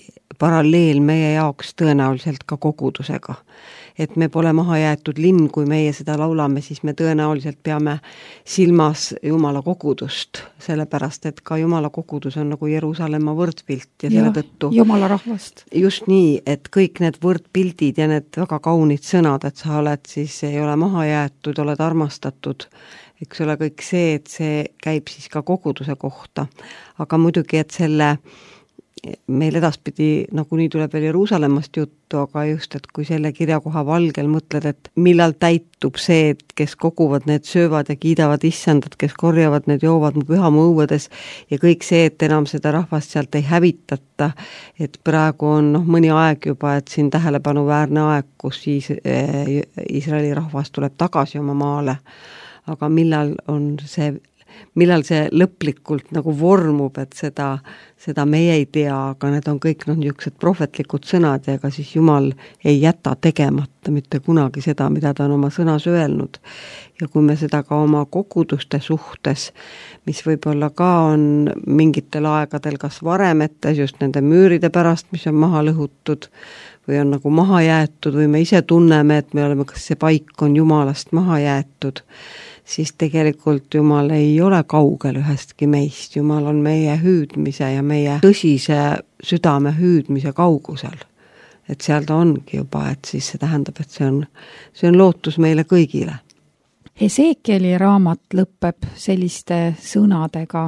paralleel meie jaoks tõenäoliselt ka kogudusega. Et me pole maha jäetud linn, kui meie seda laulame, siis me tõenäoliselt peame silmas Jumala kogudust, sellepärast, et ka Jumala kogudus on nagu Jeruusalemma võrdpilt ja selle tõttu Jumala rahvast. Just nii, et kõik need võrdpildid ja need väga kaunid sõnad, et sa oled siis, ei ole maha jäetud, oled armastatud, eks ole kõik see, et see käib siis ka koguduse kohta. Aga muidugi, et selle meil edaspidi nagunii tuleb veel Jeruusalemmast juttu, aga just, et kui selle kirjakoha valgel mõtled, et millal täitub see, et kes koguvad, need söövad ja kiidavad issandat, kes korjavad, need joovad mu pühamu õuedes ja kõik see, et enam seda rahvast sealt ei hävitata, et praegu on noh, mõni aeg juba, et siin tähelepanuväärne aeg, kus siis Iisraeli rahvas tuleb tagasi oma maale, aga millal on see millal see lõplikult nagu vormub, et seda, seda meie ei tea, aga need on kõik noh, niisugused prohvetlikud sõnad ja ega siis Jumal ei jäta tegemata mitte kunagi seda, mida ta on oma sõnas öelnud. Ja kui me seda ka oma koguduste suhtes, mis võib-olla ka on mingitel aegadel kas varem ettes just nende müüride pärast, mis on maha lõhutud või on nagu maha jäetud või me ise tunneme, et me oleme, kas see paik on Jumalast maha jäetud, siis tegelikult Jumal ei ole kaugel ühestki meist. Jumal on meie hüüdmise ja meie tõsise südame hüüdmise kaugusel. Et seal ta ongi juba, et siis see tähendab, et see on, see on lootus meile kõigile. Hesekieli raamat lõpeb selliste sõnadega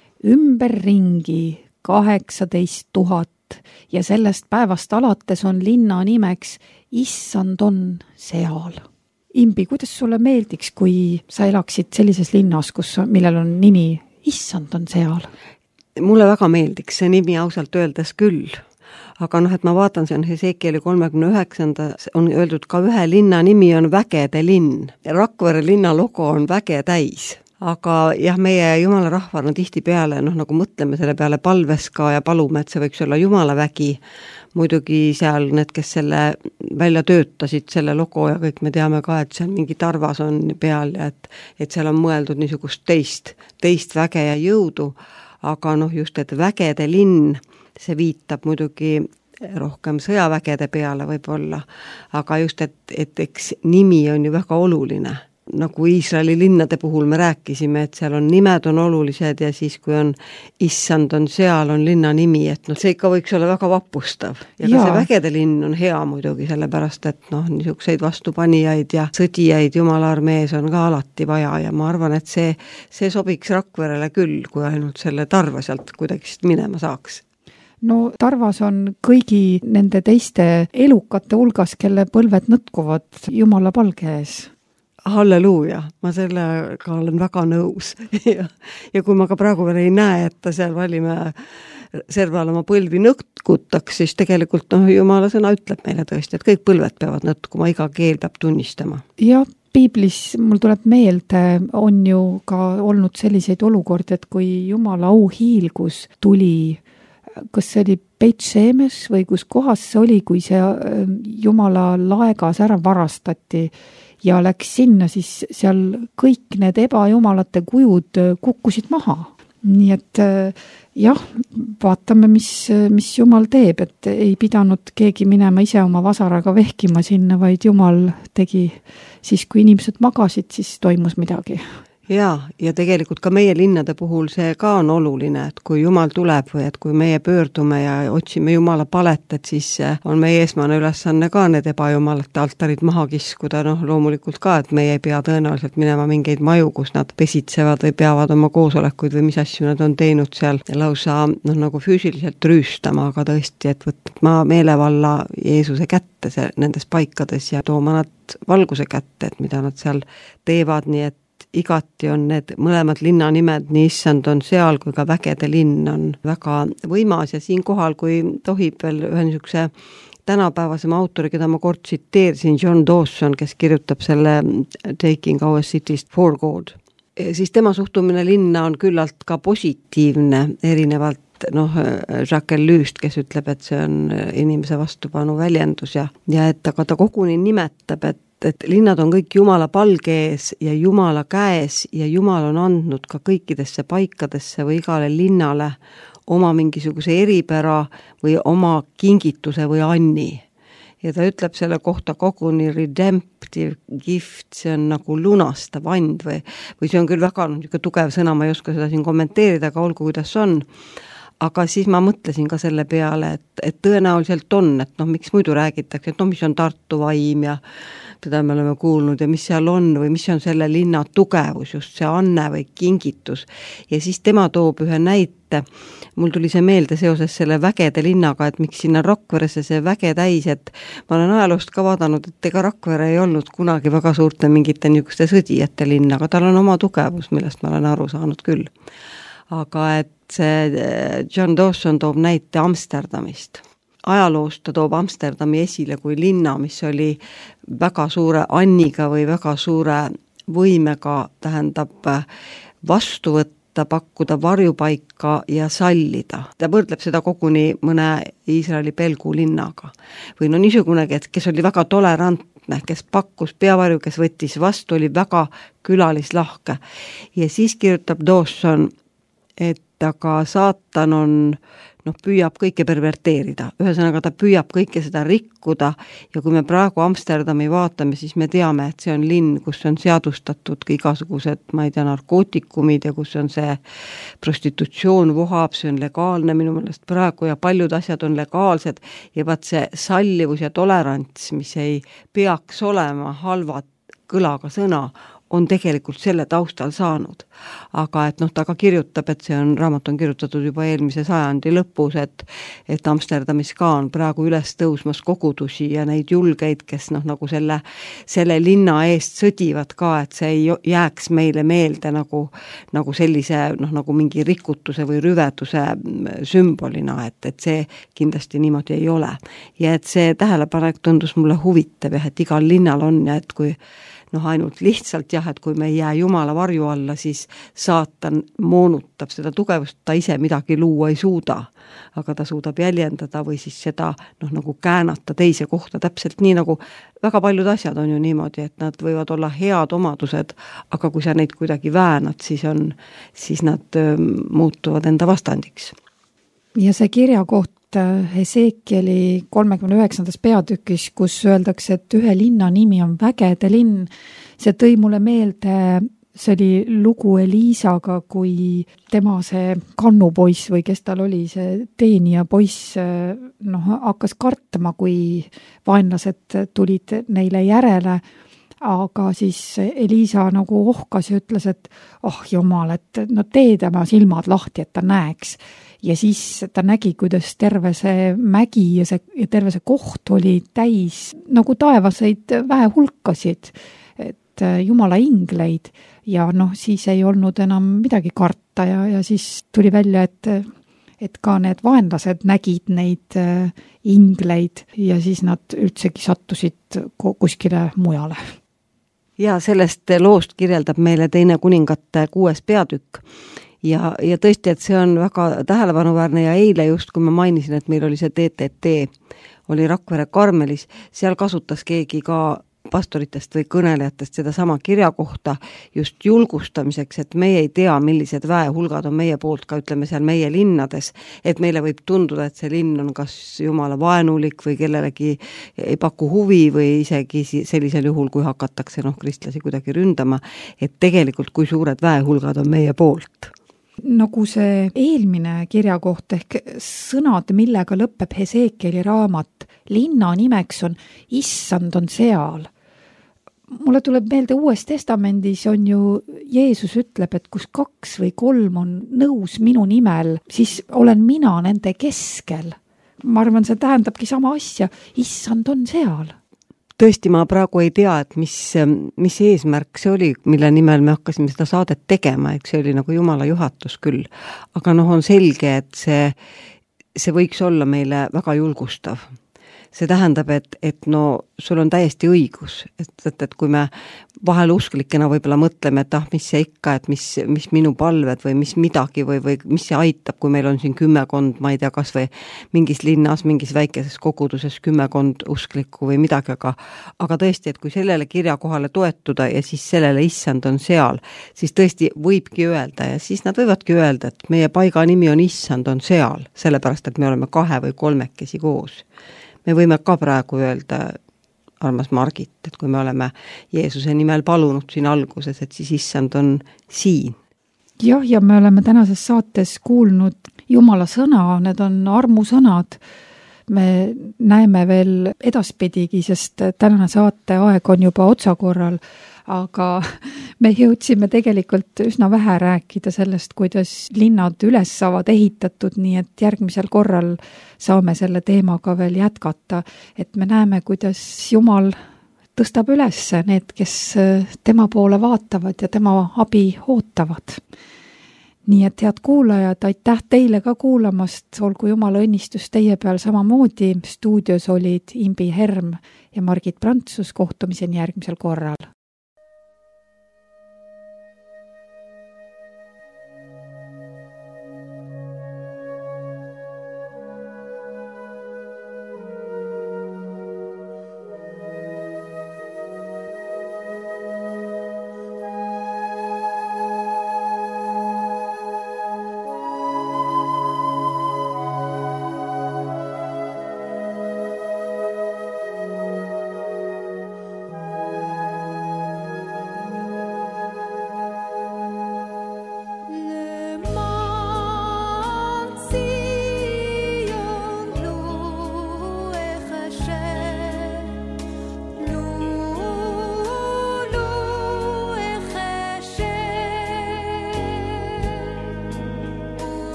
ümberringi kaheksateist tuhat ja sellest päevast alates on linna nimeks Issand on seal. Imbi, kuidas sulle meeldiks, kui sa elaksid sellises linnas, kus, millel on nimi Issand on seal? Mulle väga meeldiks see nimi ausalt öeldes küll. Aga noh, et ma vaatan, see on Hesekieli kolmekümne üheksanda, on öeldud ka ühe linna nimi on Vägede linn. Rakvere linna logo on väge täis. Aga jah, meie Jumala rahvana tihti peale, noh nagu mõtleme selle peale palves ka ja palume, et see võiks olla Jumala vägi. Muidugi seal need, kes selle välja töötasid, selle logo ja kõik me teame ka, et seal mingi tarvas on peal ja et, et seal on mõeldud niisugust teist, teist väge ja jõudu. Aga noh just, et Vägede linn, see viitab muidugi rohkem sõjavägede peale võib-olla, aga just, et, et eks nimi on ju väga oluline. Nagu Iisraeli linnade puhul me rääkisime, et seal on nimed on olulised ja siis kui on Issand on seal, on linna nimi, et noh, see ikka võiks olla väga vapustav. Ja, ja ka see Vägede linn on hea muidugi, sellepärast et noh, niisuguseid vastupanijaid ja sõdijaid Jumala armees on ka alati vaja ja ma arvan, et see, see sobiks Rakverele küll, kui ainult selle tarva sealt kuidagi minema saaks. No Tarvas on kõigi nende teiste elukate hulgas, kelle põlved nõtkuvad Jumala palge ees. Halleluuja, ma sellega olen väga nõus ja, ja kui ma ka praegu veel ei näe, et ta seal valime serval oma põlvi nõtkutaks, siis tegelikult noh, Jumala sõna ütleb meile tõesti, et kõik põlved peavad nõtkuma, iga keel peab tunnistama. Ja piiblis mul tuleb meelde, on ju ka olnud selliseid olukordi, et kui Jumala auhiilgus tuli, kas see oli Beit-Shemes või kus kohas see oli, kui see Jumala laegas ära varastati ja läks sinna, siis seal kõik need ebajumalate kujud kukkusid maha. Nii et jah, vaatame, mis, mis Jumal teeb, et ei pidanud keegi minema ise oma vasaraga vehkima sinna, vaid Jumal tegi siis, kui inimesed magasid, siis toimus midagi. Jaa, ja tegelikult ka meie linnade puhul see ka on oluline, et kui Jumal tuleb või et kui meie pöördume ja otsime Jumala palet, et siis on meie esmane ülesanne ka need ebajumalate altarid maha kiskuda, noh loomulikult ka, et meie ei pea tõenäoliselt minema mingeid maju, kus nad pesitsevad või peavad oma koosolekuid või mis asju nad on teinud seal lausa noh, nagu füüsiliselt rüüstama, aga tõesti, et võtma meelevalla Jeesuse kätte see, nendes paikades ja tooma nad valguse kätte, et mida nad seal teevad, nii et igati on need mõlemad linna nimed, nii Issand on seal kui ka Vägede linn on väga võimas ja siin kohal, kui tohib veel ühe niisuguse tänapäevasema autori, keda ma kord tsiteerisin, John Dawson, kes kirjutab selle Taking Our Cities for God, siis tema suhtumine linna on küllalt ka positiivne, erinevalt noh, Jacques Ellüüst, kes ütleb, et see on inimese vastupanu väljendus ja, ja et aga ta koguni nimetab, et et linnad on kõik Jumala palge ees ja Jumala käes ja Jumal on andnud ka kõikidesse paikadesse või igale linnale oma mingisuguse eripära või oma kingituse või anni. Ja ta ütleb selle kohta koguni redemptive gift, see on nagu lunastav and või, või see on küll väga no, tugev sõna, ma ei oska seda siin kommenteerida, aga olgu kuidas on. Aga siis ma mõtlesin ka selle peale, et, et tõenäoliselt on, et noh, miks muidu räägitakse, et noh, mis on Tartu vaim ja teda me oleme kuulnud ja mis seal on või mis on selle linna tugevus, just see anne või kingitus. Ja siis tema toob ühe näite, mul tuli see meelde seoses selle vägede linnaga, et miks sinna Rakveresse see väge täis, et ma olen ajaloost ka vaadanud, et ega Rakvere ei olnud kunagi väga suurte mingite niisuguste sõdijate linna, aga tal on oma tugevus, millest ma olen aru saanud küll. Aga et see John Dawson toob näite Amsterdamist. Ajaloost ta toob Amsterdami esile kui linna, mis oli väga suure anniga või väga suure võimega, tähendab vastu võtta, pakkuda varjupaika ja sallida. Ta võrdleb seda koguni mõne Iisraeli pelgu linnaga. Või no niisugune, kes oli väga tolerantne, kes pakkus peavarju, kes võttis vastu, oli väga külalislahke. Ja siis kirjutab Dawson, et aga saatan on, noh, püüab kõike perverteerida. Ühesõnaga ta püüab kõike seda rikkuda ja kui me praegu Amsterdami vaatame, siis me teame, et see on linn, kus on seadustatud igasugused, ma ei tea, narkootikumid ja kus on see prostitutsioon vohab, see on legaalne minu meelest praegu ja paljud asjad on legaalsed ja vaat see sallivus ja tolerants, mis ei peaks olema halvad kõlaga sõna, on tegelikult selle taustal saanud. Aga et noh, ta ka kirjutab, et see on, raamat on kirjutatud juba eelmise sajandi lõpus, et, et Amsterdamis ka on praegu üles tõusmas kogudusi ja neid julgeid, kes noh, nagu selle, selle linna eest sõdivad ka, et see ei jääks meile meelde nagu, nagu sellise, noh, nagu mingi rikutuse või rüveduse sümbolina, et, et see kindlasti niimoodi ei ole. Ja et see tähelepanek tundus mulle huvitav, et igal linnal on ja et kui noh, ainult lihtsalt jah, et kui me ei jää Jumala varju alla, siis saatan moonutab seda tugevust, ta ise midagi luua ei suuda, aga ta suudab jäljendada või siis seda noh, nagu käänata teise kohta, täpselt nii nagu väga paljud asjad on ju niimoodi, et nad võivad olla head omadused, aga kui sa neid kuidagi väänad, siis on, siis nad öö, muutuvad enda vastandiks. Ja see kirja koht Hesekieli kolmekümne üheksandas peatükis, kus öeldakse, et ühe linna nimi on vägede linn, see tõi mulle meelde, see oli lugu Eliisaga, kui tema see kannupoiss või kes tal oli, see teenija poiss noh, hakkas kartma, kui vaenlased tulid neile järele, aga siis Eliisa nagu ohkas ja ütles, et oh jumal, et no tee tema silmad lahti, et ta näeks. Ja siis ta nägi, kuidas terve see mägi ja, see, ja terve see koht oli täis nagu taevaseid väehulkasid, et jumala ingleid ja noh, siis ei olnud enam midagi karta ja, ja siis tuli välja, et, et ka need vaenlased nägid neid ingleid ja siis nad üldsegi sattusid kuskile mujale. Ja sellest loost kirjeldab meile teine kuningate kuues peatükk. Ja, ja tõesti, et see on väga tähelepanuväärne ja eile just, kui ma mainisin, et meil oli see D T T, oli Rakvere Karmelis, seal kasutas keegi ka pastoritest või kõnelejatest seda sama kirja kohta just julgustamiseks, et meie ei tea, millised väehulgad on meie poolt ka, ütleme seal meie linnades, et meile võib tunduda, et see linn on kas jumala vaenulik või kellelegi ei paku huvi või isegi sellisel juhul, kui hakatakse noh, kristlasi kuidagi ründama, et tegelikult kui suured väehulgad on meie poolt. Nagu see eelmine kirja koht ehk sõnad, millega lõpeb Hesekieli raamat, linna nimeks on Issand on seal. Mulle tuleb meelde Uues Testamendis on ju, Jeesus ütleb, et kus kaks või kolm on nõus minu nimel, siis olen mina nende keskel. Ma arvan, see tähendabki sama asja, Issand on seal. Tõesti, ma praegu ei tea, et mis, mis eesmärk see oli, mille nimel me hakkasime seda saadet tegema, et see oli nagu Jumala juhatus küll. Aga noh, on selge, et see, see võiks olla meile väga julgustav. see tähendab, et, et no sul on täiesti õigus, et, et, et kui me vahel usklikena võib-olla mõtleme, et ah, mis see ikka, et mis, mis minu palved või mis midagi või, või mis see aitab, kui meil on siin kümmekond, ma ei tea, kas või mingis linnas, mingis väikeses koguduses kümmekond usklikku või midagi, aga aga tõesti, et kui sellele kirja kohale toetuda ja siis sellele issand on seal, siis tõesti võibki öelda ja siis nad võivadki öelda, et meie paiga nimi on issand on seal, sellepärast, et me oleme kahe või kolmekesi koos. Me võime ka praegu öelda, armas Margit, et kui me oleme Jeesuse nimel palunud siin alguses, et siis issand on siin. Jah, ja me oleme tänases saates kuulnud Jumala sõna, need on armusõnad. Me näeme veel edaspidigi, sest tänane saate aeg on juba otsakorral, aga me jõudsime tegelikult üsna vähe rääkida sellest, kuidas linnad üles saavad ehitatud, nii et järgmisel korral saame selle teemaga veel jätkata, et me näeme, kuidas Jumal tõstab üles need, kes tema poole vaatavad ja tema abi ootavad. Nii et head kuulajad, aitäh teile ka kuulamast, olgu Jumala õnnistus teie peal samamoodi. Stuudios olid Imbi Herm ja Margit Prantsus, kohtumiseni järgmisel korral.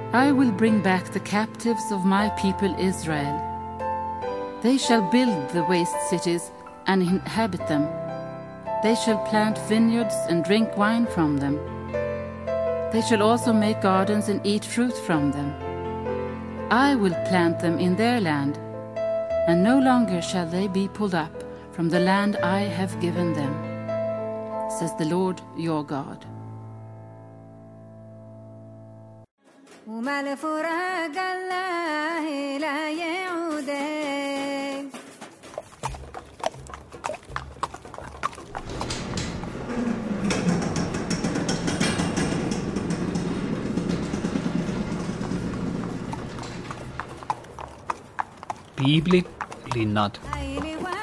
I will bring back the captives of my people Israel. They shall build the waste cities and inhabit them. They shall plant vineyards and drink wine from them. They shall also make gardens and eat fruit from them. I will plant them in their land, and no longer shall they be pulled up from the land I have given them, says the Lord your God. وما لفراق الله لا يعود. piibli linnad.